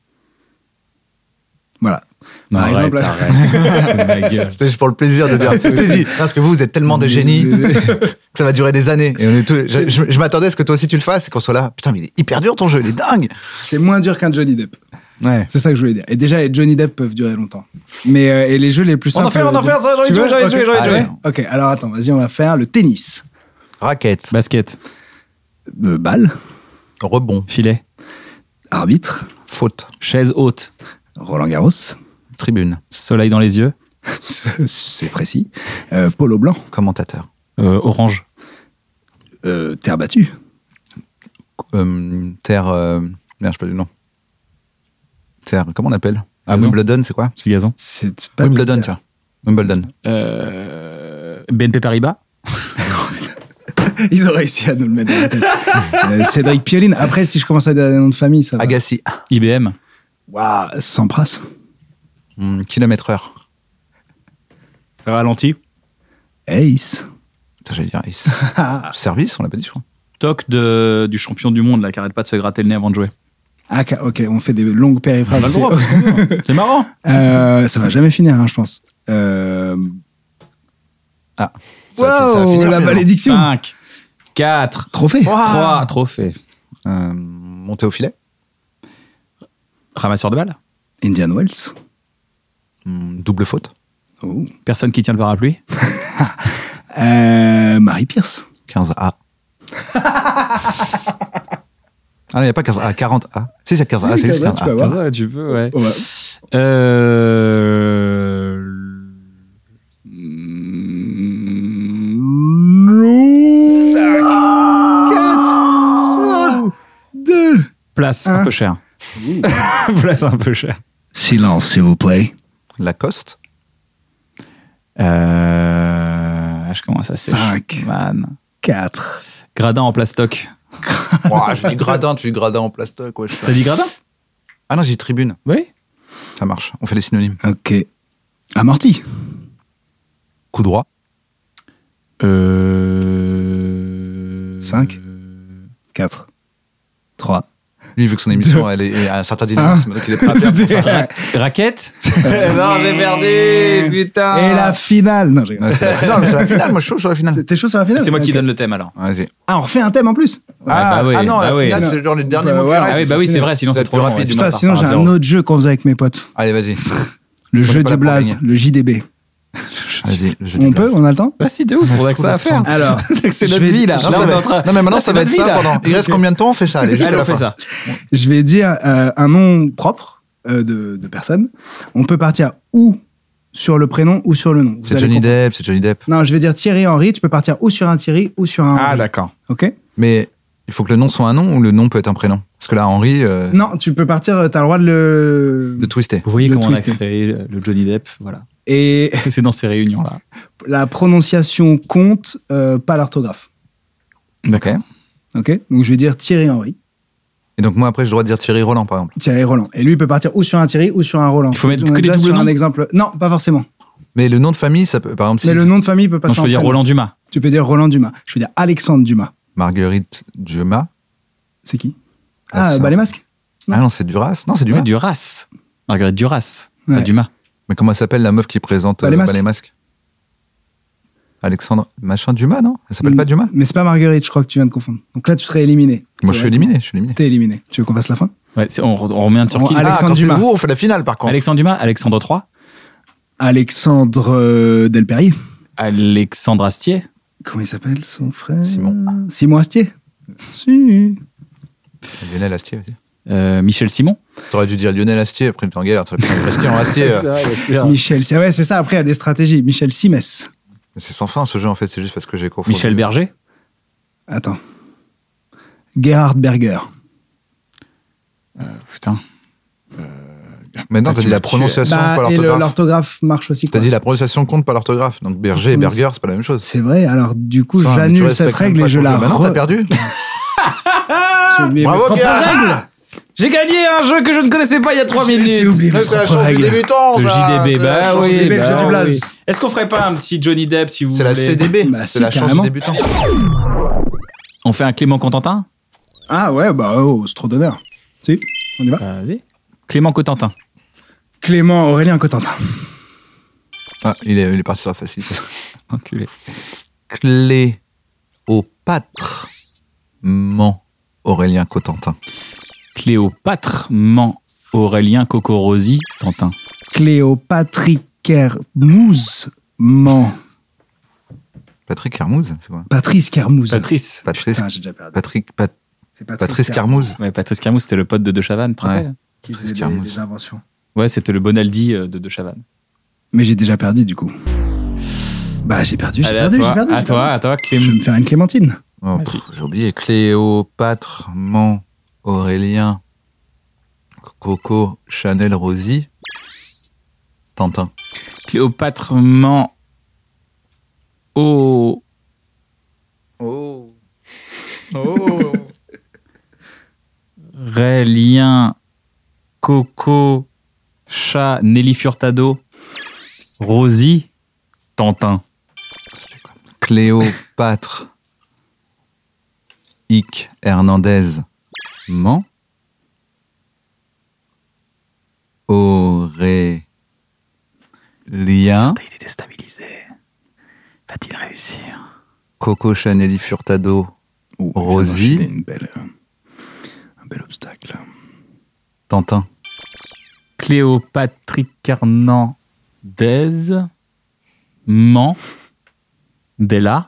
Voilà. Non, Par arrête, exemple, arrête. Ma gueule. C'était juste pour le plaisir de dire. Je t'ai dit, parce que vous, vous êtes tellement des génies que ça va durer des années. Et on est tous- je je- je m'attendais à ce que toi aussi tu le fasses et qu'on soit là. Putain, mais il est hyper dur ton jeu, il est dingue. c'est moins dur qu'un Johnny Depp. Ouais. C'est ça que je voulais dire. Et déjà, les Johnny Depp peuvent durer longtemps. Mais euh, et les jeux les plus On en simples. fait, on en fait, ça, j'en ai Tu joué, veux j'en ai Ok. joué, j'en ai Ah joué. ouais Ok, alors attends, vas-y, on va faire le tennis. Raquette, Basket, Euh, balle, rebond, filet, arbitre, faute, chaise haute, Roland Garros. tribune, soleil dans les yeux, C'est précis. Euh, polo blanc, commentateur, euh, orange, euh, terre battue, euh, terre. Euh, merde, je sais pas du nom. Terre, comment on appelle Ah, Gazon. Wimbledon, c'est quoi c'est gazon. c'est pas Wimbledon, tiens. Wimbledon. Euh, B N P Paribas, Ils ont réussi à nous le mettre dans la tête. Euh, Cédric Pioline. Après, si je commence à dire des noms de famille, ça va. Agassi, I B M, Waouh, Sampras, hum, kilomètre heure. ralenti, Ace. Putain, j'allais dire Ace. Service, on l'a pas dit, je crois. toc de, du champion du monde là, qui arrête pas de se gratter le nez avant de jouer. Ah, ok, on fait des longues périphrases. On a le droit, parce que c'est marrant. Euh, ça va jamais finir, hein, je pense. Euh... Ah. Ça va- ça va Wow, finir, la finalement. malédiction. cinq, quatre, Trophée. trois, trophée. Euh, monter au filet, Ramasseur de balles, Indian Wells. hum, double faute, Oh. personne qui tient le parapluie, Euh, Marie Pierce. quinze A. Ah, il n'y a pas quinze A, quarante A. Si, c'est quinze A, Si, c'est juste quinze A, quinze tu peux A. avoir. Ouais, tu peux, ouais. Ouais. Euh... Deux. Place un Un. peu cher. Place un peu cher. Silence, s'il vous plaît. Lacoste, Euh... Je commence à Cinq. Man. Quatre. Gradin en plastoc. Ouah, j'ai dit gradin, tu dis gradin en plastoc. Ouais, je sais pas. T'as dit gradin? Ah non, j'ai dit tribune. Oui. Ça marche, on fait les synonymes. Ok. Amorti. Coup droit, Euh... Cinq. Quatre. Trois. lui, vu que son émission, elle est à un certain dynamisme, donc il est prêt à perdre pour ça. Ra- raquette. Non, j'ai perdu. Putain. Et la finale. Non, j'ai... Ouais, c'est la finale, c'est la finale, moi je suis chaud sur la finale. T'es chaud sur la finale? C'est moi qui Ok. donne le thème alors. Vas-y. Ah, on refait un thème en plus. Ah, bah oui, ah non, bah la oui. finale, c'est genre les derniers Bah, mots qui voilà. restent. Ah oui, bah oui, c'est vrai, sinon Vous c'est êtes trop plus long. rapide. ouais, Putain, ça sinon repart j'ai à un zéro. autre jeu qu'on faisait avec mes potes. Allez, vas-y. Le On est jeu pas là du pour blaze, gagner. le J D B. Vas-y. le jeu On du peut, blaze. on a le temps? Bah si, de ouf, on a que ça à faire. Alors, C'est je notre vais- vie là. Non, Là, on mais, est en train- non, mais maintenant, Là, ça c'est va être notre ça vie, là. pendant. Il reste Ok. combien de temps? On fait ça, allez, jusqu'à Allez, la on fait fin. ça. je vais dire euh, un nom propre euh, de, de personne. On peut partir ou sur le prénom ou sur le nom. Vous C'est allez Johnny comprendre. Depp, c'est Johnny Depp. Non, je vais dire Thierry Henry. Tu peux partir ou sur un Thierry ou sur un Ah Henry. d'accord. Ok? Mais il faut que le nom soit un nom ou le nom peut être un prénom? Parce que là, Henri, euh, Non, tu peux partir, t'as le droit de le... de twister. Vous voyez Le comment twister. on a créé le Johnny Depp, voilà. Et c'est dans ces réunions-là. La prononciation compte, euh, pas l'orthographe. D'accord. Ok. Donc je vais dire Thierry Henry. Et donc moi après j'ai le droit de dire Thierry Roland par exemple. Thierry Roland. Et lui il peut partir ou sur un Thierry ou sur un Roland. Il faut mettre On que est des déjà doubles sur noms. un exemple. Non, pas forcément. Mais le nom de famille, ça peut, par exemple, si Mais le nom de famille peut passer Non, je en peux dire prénom. Roland Dumas. Tu peux dire Roland Dumas. Je peux dire Alexandre Dumas. Marguerite Dumas. C'est qui? Ah, Ah, ça. bah les masques. Ah non, c'est Duras. Non, c'est Dumas. Ouais, Duras. Marguerite Duras. Ouais. Pas Dumas. Mais comment s'appelle la meuf qui présente Bah, les euh, masques. Bah, les masques Alexandre machin Dumas, non? Elle s'appelle pas Dumas? Mais c'est pas Marguerite, je crois que tu viens de confondre. Donc là, tu serais éliminé. Moi, je suis éliminé. Je suis éliminé. T'es éliminé. Tu veux qu'on fasse la fin? Ouais, c'est- on, on remet un sur On- qui Alexandre Ah, quand c'est Dumas. vous, on fait la finale par contre. Alexandre Dumas, Alexandre trois, Alexandre euh, Delperrier. Alexandre Astier. Comment il s'appelle son frère? Simon. Simon Astier. Si. Lionel Astier aussi. Euh, Michel Simon. T'aurais dû dire Lionel Astier, après t'es en galère. T'aurais pu dire Astier en Astier. euh. Michel, c'est ouais, c'est ça. Après, il y a des stratégies. Michel Simès. C'est sans fin ce jeu en fait, c'est juste parce que j'ai confondu. Michel Berger. Attends. Gerhard Berger. Putain. Maintenant, Ah, t'as tu dit la m'as tué. prononciation, Bah, pas et le- l'orthographe. l'orthographe marche aussi. T'as quoi. dit la prononciation compte, pas l'orthographe. Donc Berger et Berger, c'est pas la même chose. C'est vrai. Alors, du coup, Putain, mais tu j'annule respectes cette même règle pas et je ton la jeu. Maintenant, re- t'as perdu. J'ai oublié mes Bravo, propres gars. règles. J'ai gagné un jeu que je ne connaissais pas il y a trois J'ai- minutes. j'ai oublié mes C'est la propres chance du règles. débutant, Le ça. J D B, C'est la bah chance oui. du D B, le bah jeu du blaze. oui. Est-ce qu'on ferait pas un petit Johnny Depp si vous C'est la voulez C D B. Bah, C'est si, la chance carrément. du débutant. On fait un Clément Contentin. Ah ouais, bah, oh, c'est trop d'honneur. Si, on y va. Vas-y. Clément Cotentin. Clément Aurélien Cotentin. Ah, il est, il est parti sur la facilité. Enculé. Cléopâtre. Ment. Aurélien Cotentin. Cléopâtre, Ment, Aurélien Cocorosi, Tantin. Cléopatrick Kermouz. Ment. Patrick Hermouze, c'est quoi? Patrice Kermouz. Patrice. Patrice. Putain, j'ai déjà perdu. Patrick. Pat- C'est Patrice, Patrice Carmouze. Ouais, Patrice Carmouze, c'était le pote de De Chavannes, tu te Ouais. rappelles Qui Patrice faisait des, Carmouze. des inventions. Ouais, c'était le Bonaldi euh, de De Chavannes. Mais j'ai déjà perdu, du coup. Bah, j'ai perdu, j'ai Allez, perdu, à toi, j'ai perdu. à j'ai toi, perdu. à toi, Je vais Clément. me faire une Clémentine. Oh, Vas-y. pff, j'ai oublié. Cléopâtre, Ment, Aurélien, Coco, Chanel, Rosie, Tantin. Cléopâtre, Ment, O... Oh. Oh. Aurélien, Coco, Chat, Nelly Furtado, Rosie, Tantin. Cléopâtre, Ic, Hernandez, Ment, Aurélien, Il est déstabilisé. Va-t-il réussir? Coco, Chanel, Furtado, Ouh, Rosie. j'ai une belle, euh, un bel obstacle. Tantin. Cléopatrick Hernandez, Ment, Della,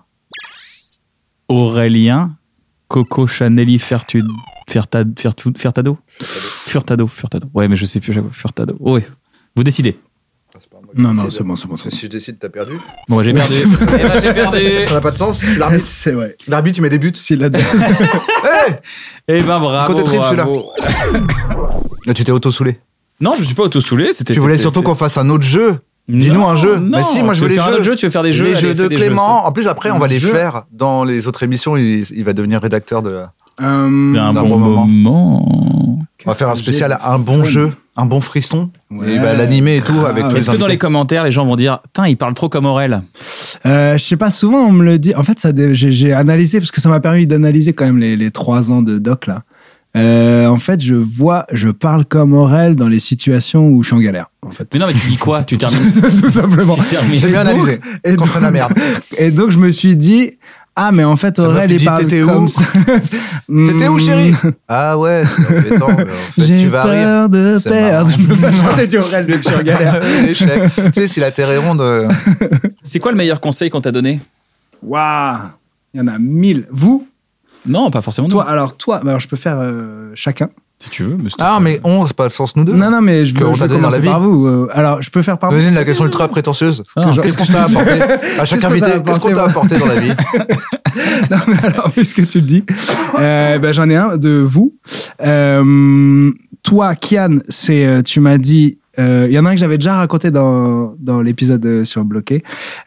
Aurélien, Coco Chanelli Fertud, Fertad, Fertud, Fertado, Furtado, Furtado. Ouais, mais je sais plus, j'avoue, Furtado. Oh, ouais. Vous décidez. Non, non, c'est bon, c'est bon. c'est bon. Si je décide, t'as perdu. Bon, j'ai perdu. Eh ben, j'ai perdu. Ça n'a pas de sens. C'est l'arbitre. C'est vrai. L'arbitre, il met des buts. C'est la Hey Eh ben, bravo. Côté trip, bravo. Là, tu t'es auto-soulé. Non, je suis pas auto-soulé. C'était. Tu voulais c'était- surtout c'est- qu'on fasse un autre jeu. Dis-nous Non, un jeu. non. Mais si, moi je Tu veux veux les faire un jeux. autre jeu, tu veux faire des jeux, Les allez, jeux fais de des jeux, Clément. ça. En plus, après, on va Un les jeu. faire dans les autres émissions. Il, il va devenir rédacteur de. Euh, Un d'un bon, bon moment. moment. On va faire un que spécial, j'ai de un bon fun. jeu, un bon frisson. Ouais, et il va l'animer et tout grave. avec tous les Est-ce que dans les invités. commentaires, les gens vont dire, putain, il parle trop comme Aurel? Euh, je sais pas, souvent on me le dit. En fait, ça, dé- j'ai, j'ai analysé parce que ça m'a permis d'analyser quand même les, les trois ans de doc là. Euh, en fait, je vois, je parle comme Aurel dans les situations où je suis en galère. En fait, Mais non, mais tu dis quoi? Tu termines. tout simplement. Tu termines. J'ai bien Et donc- analysé. et Contre donc- la merde. Et donc je me suis dit, ah mais en fait Ça m'a Aurel fait il dire, parle t'étais comme où ça. T'étais où, chérie? Ah ouais, c'est embêtant, mais en fait, J'ai tu vas rire. peur de C'est perdre. marrant. Je peux pas chanter du Aurel dès que je suis en galère. L'échec. Tu sais, si la terre est ronde. euh, C'est quoi le meilleur conseil qu'on t'a donné? Waouh, il y en a mille. Vous, Non, pas forcément. toi, nous. alors toi, bah, alors je peux faire euh, chacun. Si tu veux. Mais c'est- Ah, mais on, c'est pas le sens nous deux. Non, non, mais je Que veux, on je t'a veux donné dans la commencer vie. par vous. Euh, alors, je peux faire par vous. Vas-y, la question ultra prétentieuse. Ah, genre- Qu'est-ce que t'as apporté à chaque Qu'est-ce que invité? t'as Qu'est-ce qu'on apporté, t'a moi apporté dans la vie? Non, mais alors, puisque tu le dis, euh, ben, j'en ai un de vous. Euh, toi, Kian, c'est, euh, tu m'as dit Euh, Il y en a un que j'avais déjà raconté dans, dans l'épisode sur Bloqué.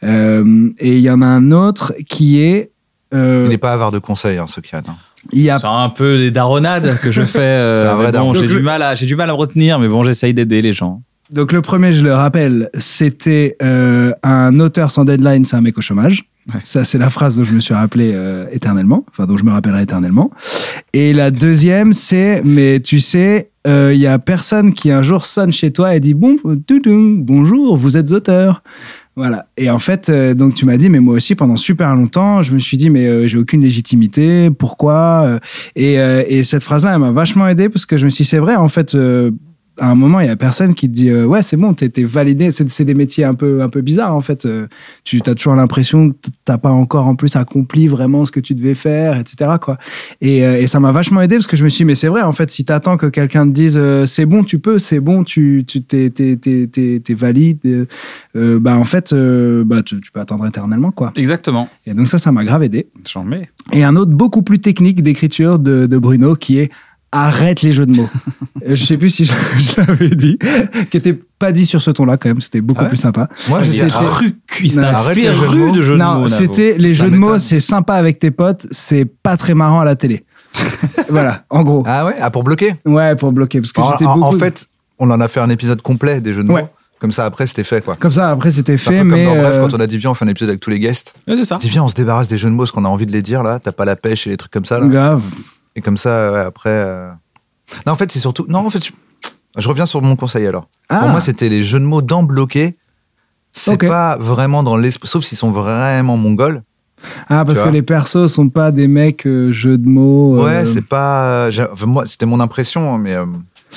Euh, et il y en a un autre qui est... Euh, il n'est pas avare de conseils, hein, Sokiane. Hein. Il y a... C'est un peu des daronades que je fais. Euh, C'est un vrai bon, daron. j'ai, Donc, du le- mal à, j'ai du mal à me retenir, mais bon, j'essaye d'aider les gens. Donc le premier, je le rappelle, c'était euh, un auteur sans deadline, c'est un mec au chômage. Ouais. Ça, c'est la phrase dont je me suis rappelé euh, éternellement, enfin dont je me rappellerai éternellement. Et la deuxième, c'est, mais tu sais, il euh, y a personne qui un jour sonne chez toi et dit bon, toudoum, bonjour, vous êtes auteur. Voilà. Et en fait, euh, donc tu m'as dit, mais moi aussi, pendant super longtemps, je me suis dit, mais euh, j'ai aucune légitimité, pourquoi euh, et, euh, et cette phrase-là, elle m'a vachement aidé parce que je me suis dit, c'est vrai, en fait. Euh, à un moment, il y a personne qui te dit euh, ouais, c'est bon, t'es, t'es validé. C'est, c'est des métiers un peu, un peu bizarres en fait. Euh, tu as toujours l'impression que t'as pas encore en plus accompli vraiment ce que tu devais faire, et cetera quoi. Et, euh, et ça m'a vachement aidé parce que je me suis dit mais c'est vrai en fait, si t'attends que quelqu'un te dise euh, c'est bon, tu peux, c'est bon, tu, tu t'es, t'es, t'es, t'es, t'es valide. Euh, bah en fait, euh, bah tu, tu peux attendre éternellement quoi. Exactement. Et donc ça, ça m'a grave aidé. J'en mets. Et un autre beaucoup plus technique d'écriture de, de Bruno qui est arrête les jeux de mots. Je sais plus si je, je l'avais dit, qui était pas dit sur ce ton-là quand même. C'était beaucoup Ah ouais plus sympa. Moi, je dis, C'était- Cru cuisse, Non, un arrête les jeux de féru mots. de jeux de non, mots. Navo. c'était les Ça jeux de mots, m'étonne. c'est sympa avec tes potes, c'est pas très marrant à la télé. Voilà, en gros. Ah ouais, ah pour bloquer. Ouais, pour bloquer, parce que En, j'étais en- beaucoup. en fait, on en a fait un épisode complet des jeux de mots. Ouais. Comme ça, après, c'était fait quoi. Comme ça, après, c'était C'est un fait, peu mais. comme dans Bref, euh, quand on a dit viens, on fait un épisode avec tous les guests. Ouais, c'est ça. On dit viens, on se débarrasse des jeux de mots, parce qu'on a envie de les dire là. T'as pas la pêche et les trucs comme ça là. Grave. Et comme ça, ouais, après. euh, Non, en fait, c'est surtout. Non, en fait, je, je reviens sur mon conseil alors. Ah. Pour moi, c'était les jeux de mots dans bloqué. C'est Ok. pas vraiment dans l'esprit, sauf s'ils sont vraiment mongols. Ah, parce Tu que vois. les persos sont pas des mecs euh, jeux de mots. euh, Ouais, c'est pas. j'ai- enfin, moi, c'était mon impression, hein, mais. euh,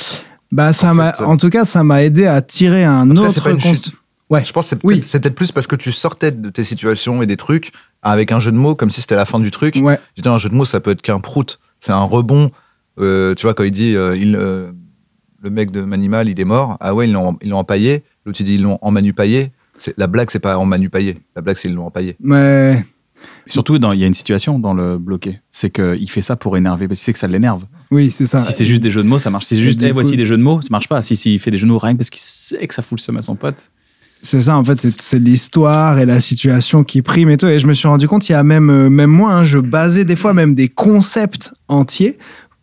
Bah, ça en m'a. fait, euh, En tout cas, ça m'a aidé à tirer un Après, autre. c'est pas une const- chute. Ouais. Je pense que c'est Oui. peut-être, c'est peut-être plus parce que tu sortais de tes situations et des trucs avec un jeu de mots comme si c'était la fin du truc. Ouais. Je dis, un jeu de mots, ça peut être qu'un prout. C'est un rebond. Euh, tu vois, quand il dit euh, il, euh, le mec de Manimal, il est mort. Ah ouais, ils l'ont, ils l'ont empaillé. L'autre, il dit ils l'ont en manupaillé. C'est, la blague, c'est pas en manupaillé. La blague, c'est ils l'ont empaillé. Mais. Surtout, dans- il y a une situation dans le bloqué. C'est qu'il fait ça pour énerver, parce qu'il sait que ça l'énerve. Oui, c'est ça. Si c'est juste des jeux de mots, ça marche. Si c'est Et juste, du eh, coup- voici des jeux de mots, ça marche pas. Si, si il fait des jeux de mots rien que parce qu'il sait que ça fout le seum à son pote. C'est ça, en fait, c'est, c'est l'histoire et la situation qui prime et tout. Et je me suis rendu compte, il y a même, euh, même moi, hein, je basais des fois même des concepts entiers,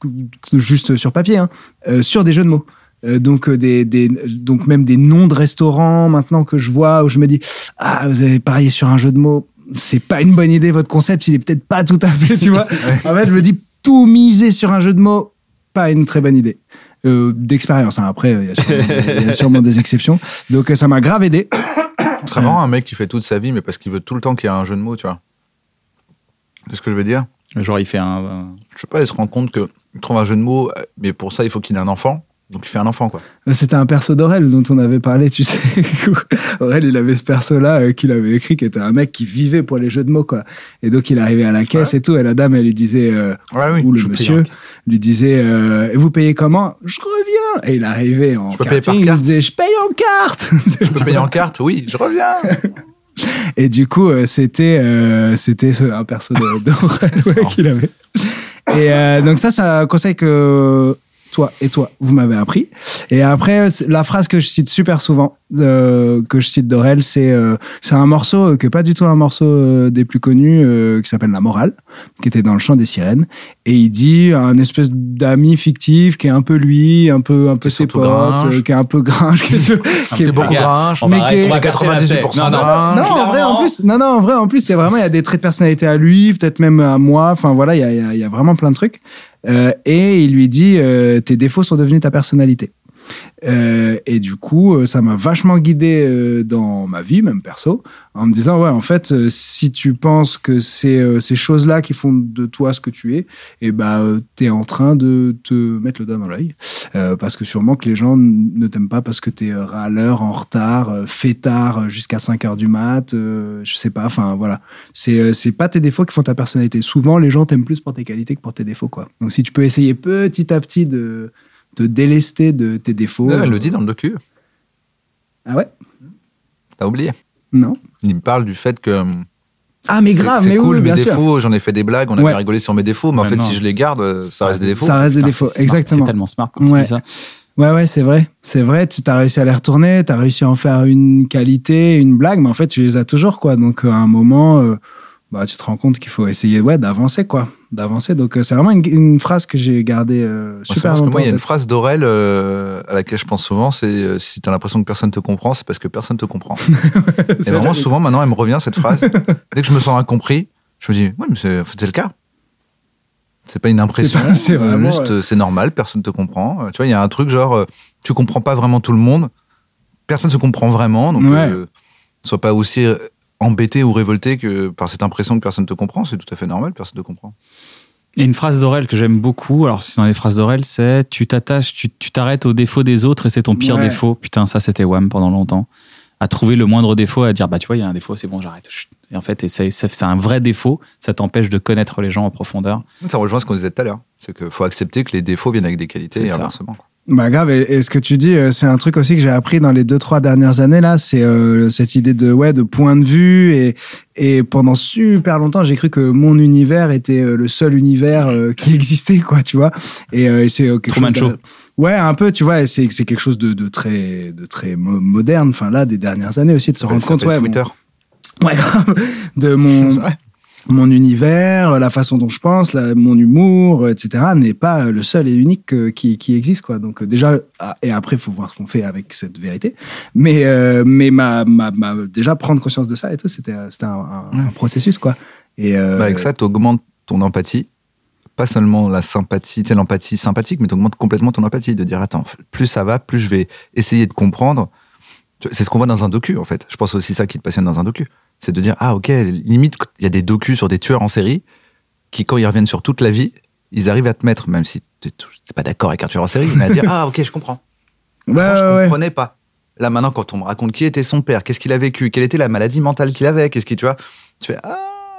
juste sur papier, hein, euh, sur des jeux de mots. Euh, donc, euh, des, des, donc même des noms de restaurants maintenant que je vois, où je me dis, ah, vous avez parié sur un jeu de mots, c'est pas une bonne idée, votre concept, il est peut-être pas tout à fait, tu vois. En fait, je me dis, tout miser sur un jeu de mots, pas une très bonne idée. Euh, d'expérience, hein. Après, il y, a sûrement des- il y a sûrement des exceptions. Donc, euh, ça m'a grave aidé. Ce serait marrant un mec qui fait toute sa vie, mais parce qu'il veut tout le temps qu'il y ait un jeu de mots, tu vois. C'est ce que je veux dire. Genre, il fait un. un- Je sais pas, il se rend compte qu'il trouve un jeu de mots, euh, mais pour ça, il faut qu'il ait un enfant. Donc, il fait un enfant, quoi. C'était un perso d'Aurel dont on avait parlé, tu sais. Aurel, il avait ce perso-là euh, qu'il avait écrit, qui était un mec qui vivait pour les jeux de mots, quoi. Et donc, il arrivait à la caisse et tout, et la dame, elle lui disait, euh, Ouais, oui, ou le je paye monsieur, lui disait, euh, et vous payez comment? Je reviens! Et il arrivait en Je peux payer quartier, par il lui carte. disait, je paye en carte! Je peux payer en carte, oui, je reviens. Et du coup, euh, c'était euh, c'était ce- un perso de- d'Aurel ouais, qu'il avait. Et euh, donc ça, c'est un conseil que toi et toi, vous m'avez appris. Et après, c'est- la phrase que je cite super souvent, euh, que je cite d'Aurel, c'est euh, c'est un morceau euh, qui est pas du tout un morceau euh, des plus connus, euh, qui s'appelle La Morale, qui était dans le chant des sirènes. Et il dit à un espèce d'ami fictif qui est un peu lui, un peu un peu Qui est ses surtout potes, gringe. euh, qui est un peu gringe, qui est, qui est beaucoup gringe, mais qui est- on va casser la quatre-vingt-dix-huit pour cent paix. Non, non, gringe. non, en vrai, en plus, non, non, en vrai, en plus, c'est vraiment, il y a des traits de personnalité à lui, peut-être même à moi. Enfin, voilà, il y a, il y a- il y a vraiment plein de trucs. Euh, et il lui dit, euh, tes défauts sont devenus ta personnalité. Euh, et du coup, euh, ça m'a vachement guidé euh, dans ma vie, même perso, en me disant, ouais, en fait, euh, si tu penses que c'est euh, ces choses-là qui font de toi ce que tu es, et ben, euh, t'es en train de te mettre le doigt dans l'œil. Euh, parce que sûrement que les gens n- ne t'aiment pas parce que t'es euh, râleur, en retard, euh, fêtard euh, jusqu'à cinq heures du mat, euh, je sais pas, enfin, voilà. C'est, euh, c'est pas tes défauts qui font ta personnalité. Souvent, les gens t'aiment plus pour tes qualités que pour tes défauts, quoi. Donc, si tu peux essayer petit à petit de te délester de tes défauts. Ouais, elle le dit dans le docu. Ah ouais? T'as oublié. Non. Il me parle du fait que. Ah, mais c'est- grave, c'est mais cool, oui, mes bien sûr. défauts, j'en ai fait des blagues, on a Ouais. bien rigolé sur mes défauts, mais en Ouais, fait, non. si je les garde, euh, ça reste des défauts. Ça reste des Putain, défauts, c'est smart, exactement. C'est tellement smart quand tu Ouais. dis ça. Ouais, ouais, c'est vrai. C'est vrai, tu t'as réussi à les retourner, t'as réussi à en faire une qualité, une blague, mais en fait, tu les as toujours, quoi. Donc, à un moment, euh, bah, tu te rends compte qu'il faut essayer, ouais, d'avancer, quoi. D'avancer. Donc, euh, c'est vraiment une, une phrase que j'ai gardée euh, super parce longtemps. que moi, il y a en une tête. phrase d'Aurel euh, à laquelle je pense souvent, c'est euh, si t'as l'impression que personne te comprend, c'est parce que personne te comprend. Et vraiment, souvent, maintenant, elle me revient, cette phrase. Dès que je me sens incompris, je me dis, ouais, mais c'est, c'est le cas. C'est pas une impression, C'est pas- c'est euh, vraiment, juste ouais. euh, c'est normal, personne te comprend. Euh, Tu vois, il y a un truc genre, euh, tu comprends pas vraiment tout le monde, personne se comprend vraiment, donc Ouais. euh, sois pas aussi euh, embêté ou révolté que par cette impression que personne te comprend, c'est tout à fait normal, personne te comprend. Il y a une phrase d'Aurel que j'aime beaucoup. Alors, si c'est dans les phrases d'Aurel, c'est tu t'attaches, tu, tu t'arrêtes aux défauts des autres et c'est ton pire Ouais. défaut. Putain, ça, c'était Wham pendant longtemps. À trouver le moindre défaut, à dire, bah, tu vois, il y a un défaut, c'est bon, j'arrête. Chut. Et en fait, et c'est, c'est c'est un vrai défaut. Ça t'empêche de connaître les gens en profondeur. Ça rejoint ce qu'on disait tout à l'heure, c'est qu'il faut accepter que les défauts viennent avec des qualités C'est et ça. inversement. quoi. Bah grave, et, et ce que tu dis, euh, c'est un truc aussi que j'ai appris dans les deux trois dernières années là, c'est euh, cette idée de ouais de point de vue et et pendant super longtemps j'ai cru que mon univers était euh, le seul univers euh, qui existait quoi, tu vois. Et, euh, et c'est euh, quelque Truman chose. Show. de- Ouais, un peu, tu vois, et c'est c'est quelque chose de, de très de très mo- moderne. Enfin là, des dernières années aussi de se rendre Ça compte, s'appelle ouais, Twitter. mon- ouais grave, de mon C'est vrai. mon univers, la façon dont je pense, la- mon humour, et cetera, n'est pas le seul et unique euh, qui, qui existe, quoi. Donc, euh, déjà, ah, et après, il faut voir ce qu'on fait avec cette vérité. Mais, euh, mais ma, ma, ma- déjà, prendre conscience de ça et tout, c'était, c'était un, un- un processus, quoi. Et, euh, Bah, avec ça, tu augmentes ton empathie. Pas seulement la sympathie, tu sais, l'empathie sympathique, mais tu augmentes complètement ton empathie. De dire, attends, plus ça va, plus je vais essayer de comprendre. Tu vois, c'est ce qu'on voit dans un docu, en fait. Je pense aussi ça qui te passionne dans un docu. C'est de dire, ah, ok, limite, il y a des docus sur des tueurs en série qui, quand ils reviennent sur toute la vie, ils arrivent à te mettre, même si tu n'es pas d'accord avec un tueur en série, mais à dire, ah, ok, je comprends. ouais, Avant, je ouais, ouais. comprenais pas. Là, maintenant, quand on me raconte qui était son père, qu'est-ce qu'il a vécu, quelle était la maladie mentale qu'il avait, qu'est-ce qu'il, tu vois, tu fais, ah.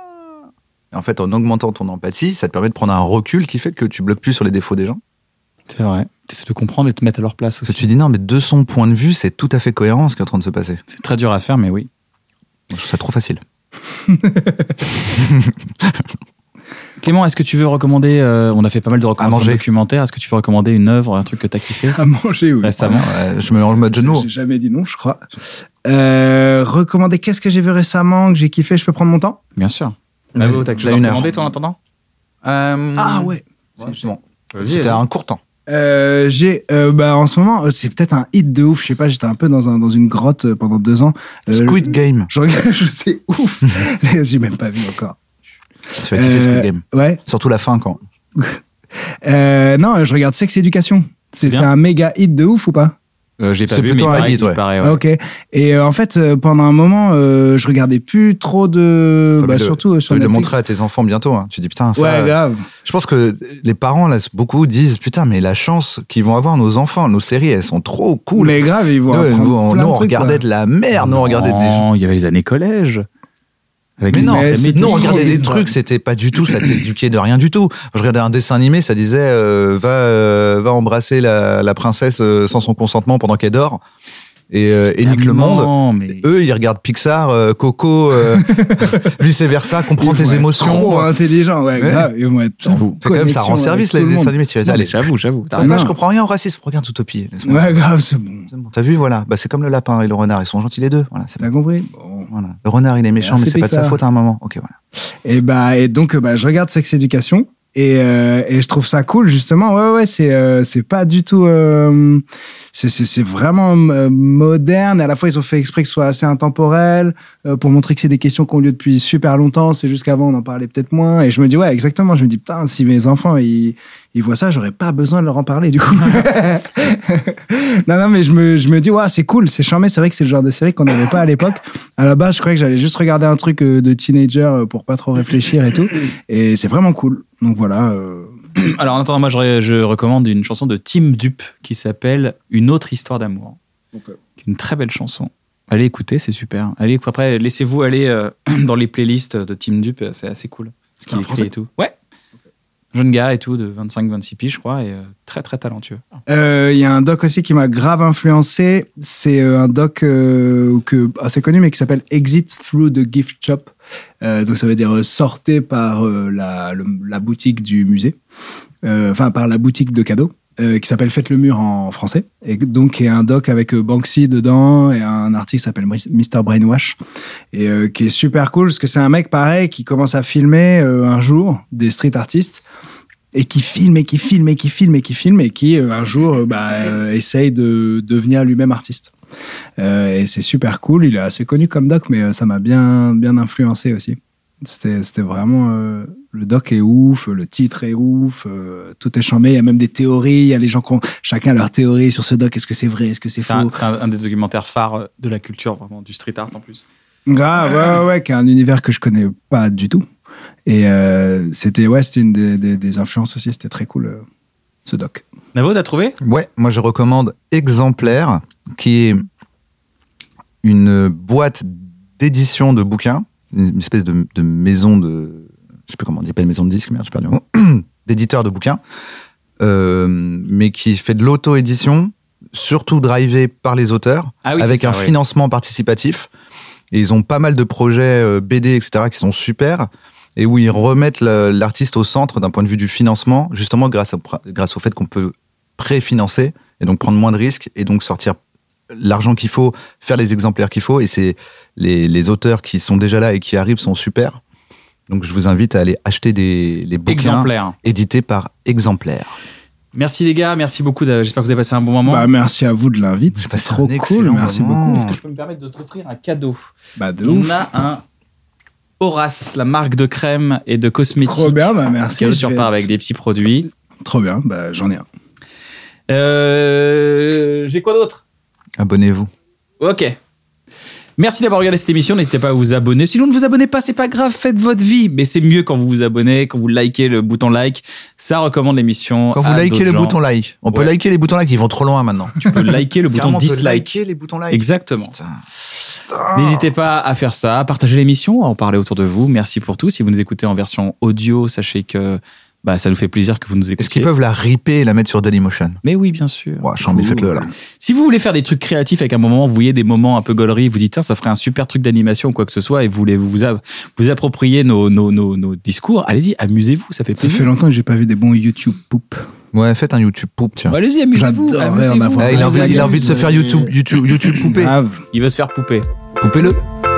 Et en fait, en augmentant ton empathie, ça te permet de prendre un recul qui fait que tu bloques plus sur les défauts des gens. C'est vrai. T'essaies de comprendre et de te mettre à leur place Que aussi. tu dis, non, mais de son point de vue, c'est tout à fait cohérent ce qui est en train de se passer. C'est très dur à faire, mais oui. Je trouve ça trop facile. Clément, est-ce que tu veux recommander, euh, on a fait pas mal de recommandations manger. documentaires, est-ce que tu veux recommander une œuvre, un truc que t'as kiffé À manger, oui. récemment? Ouais, je me mets en mode jeu de mots. J'ai jamais dit non, je crois. Euh, recommander, qu'est-ce que j'ai vu récemment, que j'ai kiffé, je peux prendre mon temps? Bien sûr. Vas-y, Mavo, t'as quelque t'as chose à une heure. recommander, toi, en attendant? Euh, Ah ouais. ouais, c'est bon. Vas-y, C'était vas-y. un court temps. Euh, j'ai euh, bah en ce moment euh, c'est peut-être un hit de ouf, je sais pas, j'étais un peu dans un dans une grotte euh, pendant deux ans. Euh, Squid Game. Je regarde, je sais ouf. J'ai même pas vu encore. Tu vas kiffer Euh, Squid Game. Ouais. Surtout la fin, quand. Euh, non, je regarde Sex Education. C'est C'est c'est bien. un méga hit de ouf ou pas? Euh, j'ai pas C'est vu, mais il plutôt un paraît, hit, il ouais. paraît, ouais. Ah, ok. Et euh, en fait, euh, pendant un moment, euh, je regardais plus trop de, T'as bah, envie de- surtout euh, sur t'as envie de Netflix. montrer à tes enfants bientôt. Hein. Tu dis, putain, ça. Ouais, grave. Je pense que les parents, là, beaucoup disent, putain, mais la chance qu'ils vont avoir nos enfants, nos séries, elles sont trop cool. Mais grave, ils vont Nous, apprendre nous, on, plein nous, de on trucs, regardait quoi. de la merde, nous, on regardait des jeux. Non, il y avait les années collège. Avec Mais les non, extraits c'est- métiers. nous on regardait des Ouais. trucs, c'était pas du tout, ça t'éduquait de rien du tout. Je regardais un dessin animé, ça disait euh, va euh, va embrasser la, la princesse euh, sans son consentement pendant qu'elle dort et, euh, et nique le monde. Non, mais... Eux, ils regardent Pixar, euh, Coco, euh, vice versa, comprends Ils tes vont être émotions. Trop intelligent, ouais, Ouais. grave. Ils vont être en J'avoue. C'est quand même ça rend connexion service avec les tout le dessins monde. animés. Tu vas Non, allez, mais j'avoue, j'avoue. T'as Ah, raison. non, je comprends rien au racisme. Regarde Zootopie. Laisse-moi. Ouais, grave, c'est bon. C'est bon. T'as vu, voilà. Bah, c'est comme le lapin et le renard. Ils sont gentils les deux. Voilà, c'est T'as bon. compris? Bon. Voilà. Le renard, il est méchant, Merci mais c'est pas de sa Pixar. faute à un moment. Ok, voilà. Et bah et donc euh, bah je regarde Sex Education et euh, et je trouve ça cool justement. Ouais ouais, c'est euh, c'est pas du tout euh, c'est c'est c'est vraiment euh, moderne et à la fois ils ont fait exprès que ce soit assez intemporel euh, pour montrer que c'est des questions qui ont lieu depuis super longtemps, c'est juste qu'avant on en parlait peut-être moins et je me dis ouais, exactement, je me dis putain, si mes enfants ils ils voient ça, j'aurais pas besoin de leur en parler du coup. non non mais je me je me dis ouais, c'est cool, c'est charmé, c'est vrai que c'est le genre de série qu'on n'avait pas à l'époque. À la base, je croyais que j'allais juste regarder un truc euh, de teenager euh, pour pas trop réfléchir et tout et c'est vraiment cool. Donc voilà euh... Alors en attendant, moi je, je recommande une chanson de Team Dupe qui s'appelle Une autre histoire d'amour. Ok. Une très belle chanson. Allez écouter, c'est super. Allez, après, laissez-vous aller euh, dans les playlists de Team Dupe, c'est assez cool. Ce qu'il un écrit Français et tout. Ouais. Jeune gars et tout, de vingt-cinq vingt-six piges, je crois, et euh, très très talentueux. Il euh, y a un doc aussi qui m'a grave influencé. C'est euh, un doc euh, que, assez connu, mais qui s'appelle Exit Through the Gift Shop. Euh, donc ça veut dire euh, sortez par euh, la, le- la boutique du musée. Euh, Enfin, par la boutique de cadeaux. euh, qui s'appelle Faites le mur en français, et donc qui est un doc avec euh, Banksy dedans et un artiste qui s'appelle mister Brainwash, et euh, qui est super cool parce que c'est un mec pareil qui commence à filmer euh, un jour des street artistes et qui filme et qui filme et qui filme et qui filme et qui euh, un jour euh, bah, euh, essaye de devenir lui-même artiste. Euh, et c'est super cool. Il est assez connu comme doc, mais euh, ça m'a bien bien influencé aussi. C'était c'était vraiment euh, le doc est ouf, le titre est ouf, euh, tout est chambé. Il y a même des théories. Il y a les gens qui ont chacun leur théorie sur ce doc. Est-ce que c'est vrai, est-ce que c'est, c'est faux un, C'est un, un des documentaires phares de la culture, vraiment du street art en plus. Grave, ouais, ouais, ouais, qui est un univers que je connais pas du tout. Et euh, c'était ouais, c'était une des, des, des influences aussi. C'était très cool euh, ce doc. Navo, t'as trouvé ? Ouais, moi je recommande Exemplaire, qui est une boîte d'édition de bouquins, une espèce de, de maison de, je sais plus comment on dit, pas une maison de disques, merde, j'ai perdu le mot, d'éditeur de bouquins, euh, mais qui fait de l'auto-édition, surtout drivé par les auteurs, ah oui, avec ça, un oui. financement participatif. Et ils ont pas mal de projets B D, et cetera, qui sont super, et où ils remettent le, l'artiste au centre d'un point de vue du financement, justement grâce, à, grâce au fait qu'on peut préfinancer, et donc prendre moins de risques, et donc sortir l'argent qu'il faut, faire les exemplaires qu'il faut, et c'est les, les auteurs qui sont déjà là et qui arrivent sont super. Donc je vous invite à aller acheter des les bouquins Exemplaires. édités par Exemplaire. Merci les gars, merci beaucoup. De, j'espère que vous avez passé un bon moment. Bah, merci à vous de l'invite, c'est trop cool, merci moment. beaucoup. Est-ce que je peux me permettre de t'offrir un cadeau ? Bah, de On ouf. a un Horace, la marque de crème et de cosmétiques. Trop bien, bah merci. Cadeau je sur vais part être- avec des petits produits. Trop bien, bah j'en ai un. Euh, j'ai quoi d'autre ? Abonnez-vous. Ok. Merci d'avoir regardé cette émission. N'hésitez pas à vous abonner. Sinon, ne vous abonnez pas, c'est pas grave. Faites votre vie. Mais c'est mieux quand vous vous abonnez, quand vous likez le bouton like. Ça recommande l'émission. Quand vous à likez d'autres le gens. bouton like, on peut Ouais. liker les boutons like, ils vont trop loin maintenant. Tu peux liker le bouton Carrément, on peut dislike. liker les boutons like. Exactement. Putain. N'hésitez pas à faire ça, à partager l'émission, à en parler autour de vous. Merci pour tout. Si vous nous écoutez en version audio, sachez que bah, ça nous fait plaisir que vous nous écoutiez. Est-ce qu'ils peuvent la ripper et la mettre sur Dailymotion ? Mais oui, bien sûr. Ouais, chambé, faites-le là. Si vous voulez faire des trucs créatifs avec un moment, vous voyez des moments un peu gaulerie, vous dites, tiens, ça ferait un super truc d'animation ou quoi que ce soit, et vous voulez vous, vous, vous approprier nos, nos, nos, nos discours, allez-y, amusez-vous, ça fait Ça plaisir. fait longtemps que j'ai pas vu des bons YouTube poop. Ouais, faites un YouTube poop, tiens. Bah, allez-y, amusez-vous. J'adorerais amusez-vous. en avoir. Ah, il, a envie, il a envie de se faire Amusez- YouTube, YouTube, YouTube poupée. Grave. Il veut se faire pouper. Poupez-le.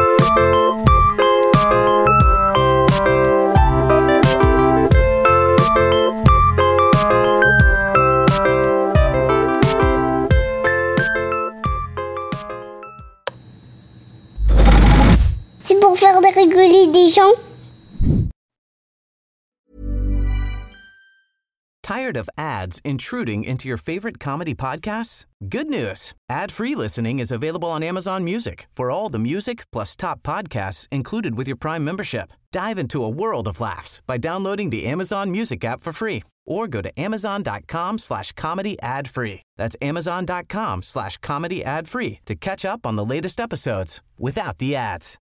C'est pour faire de rigoler des gens. Tired of ads intruding into your favorite comedy podcasts? Good news. Ad-free listening is available on Amazon Music for all the music plus top podcasts included with your Prime membership. Dive into a world of laughs by downloading the Amazon Music app for free or go to amazon.com slash comedy ad free. That's amazon.com slash comedy ad free to catch up on the latest episodes without the ads.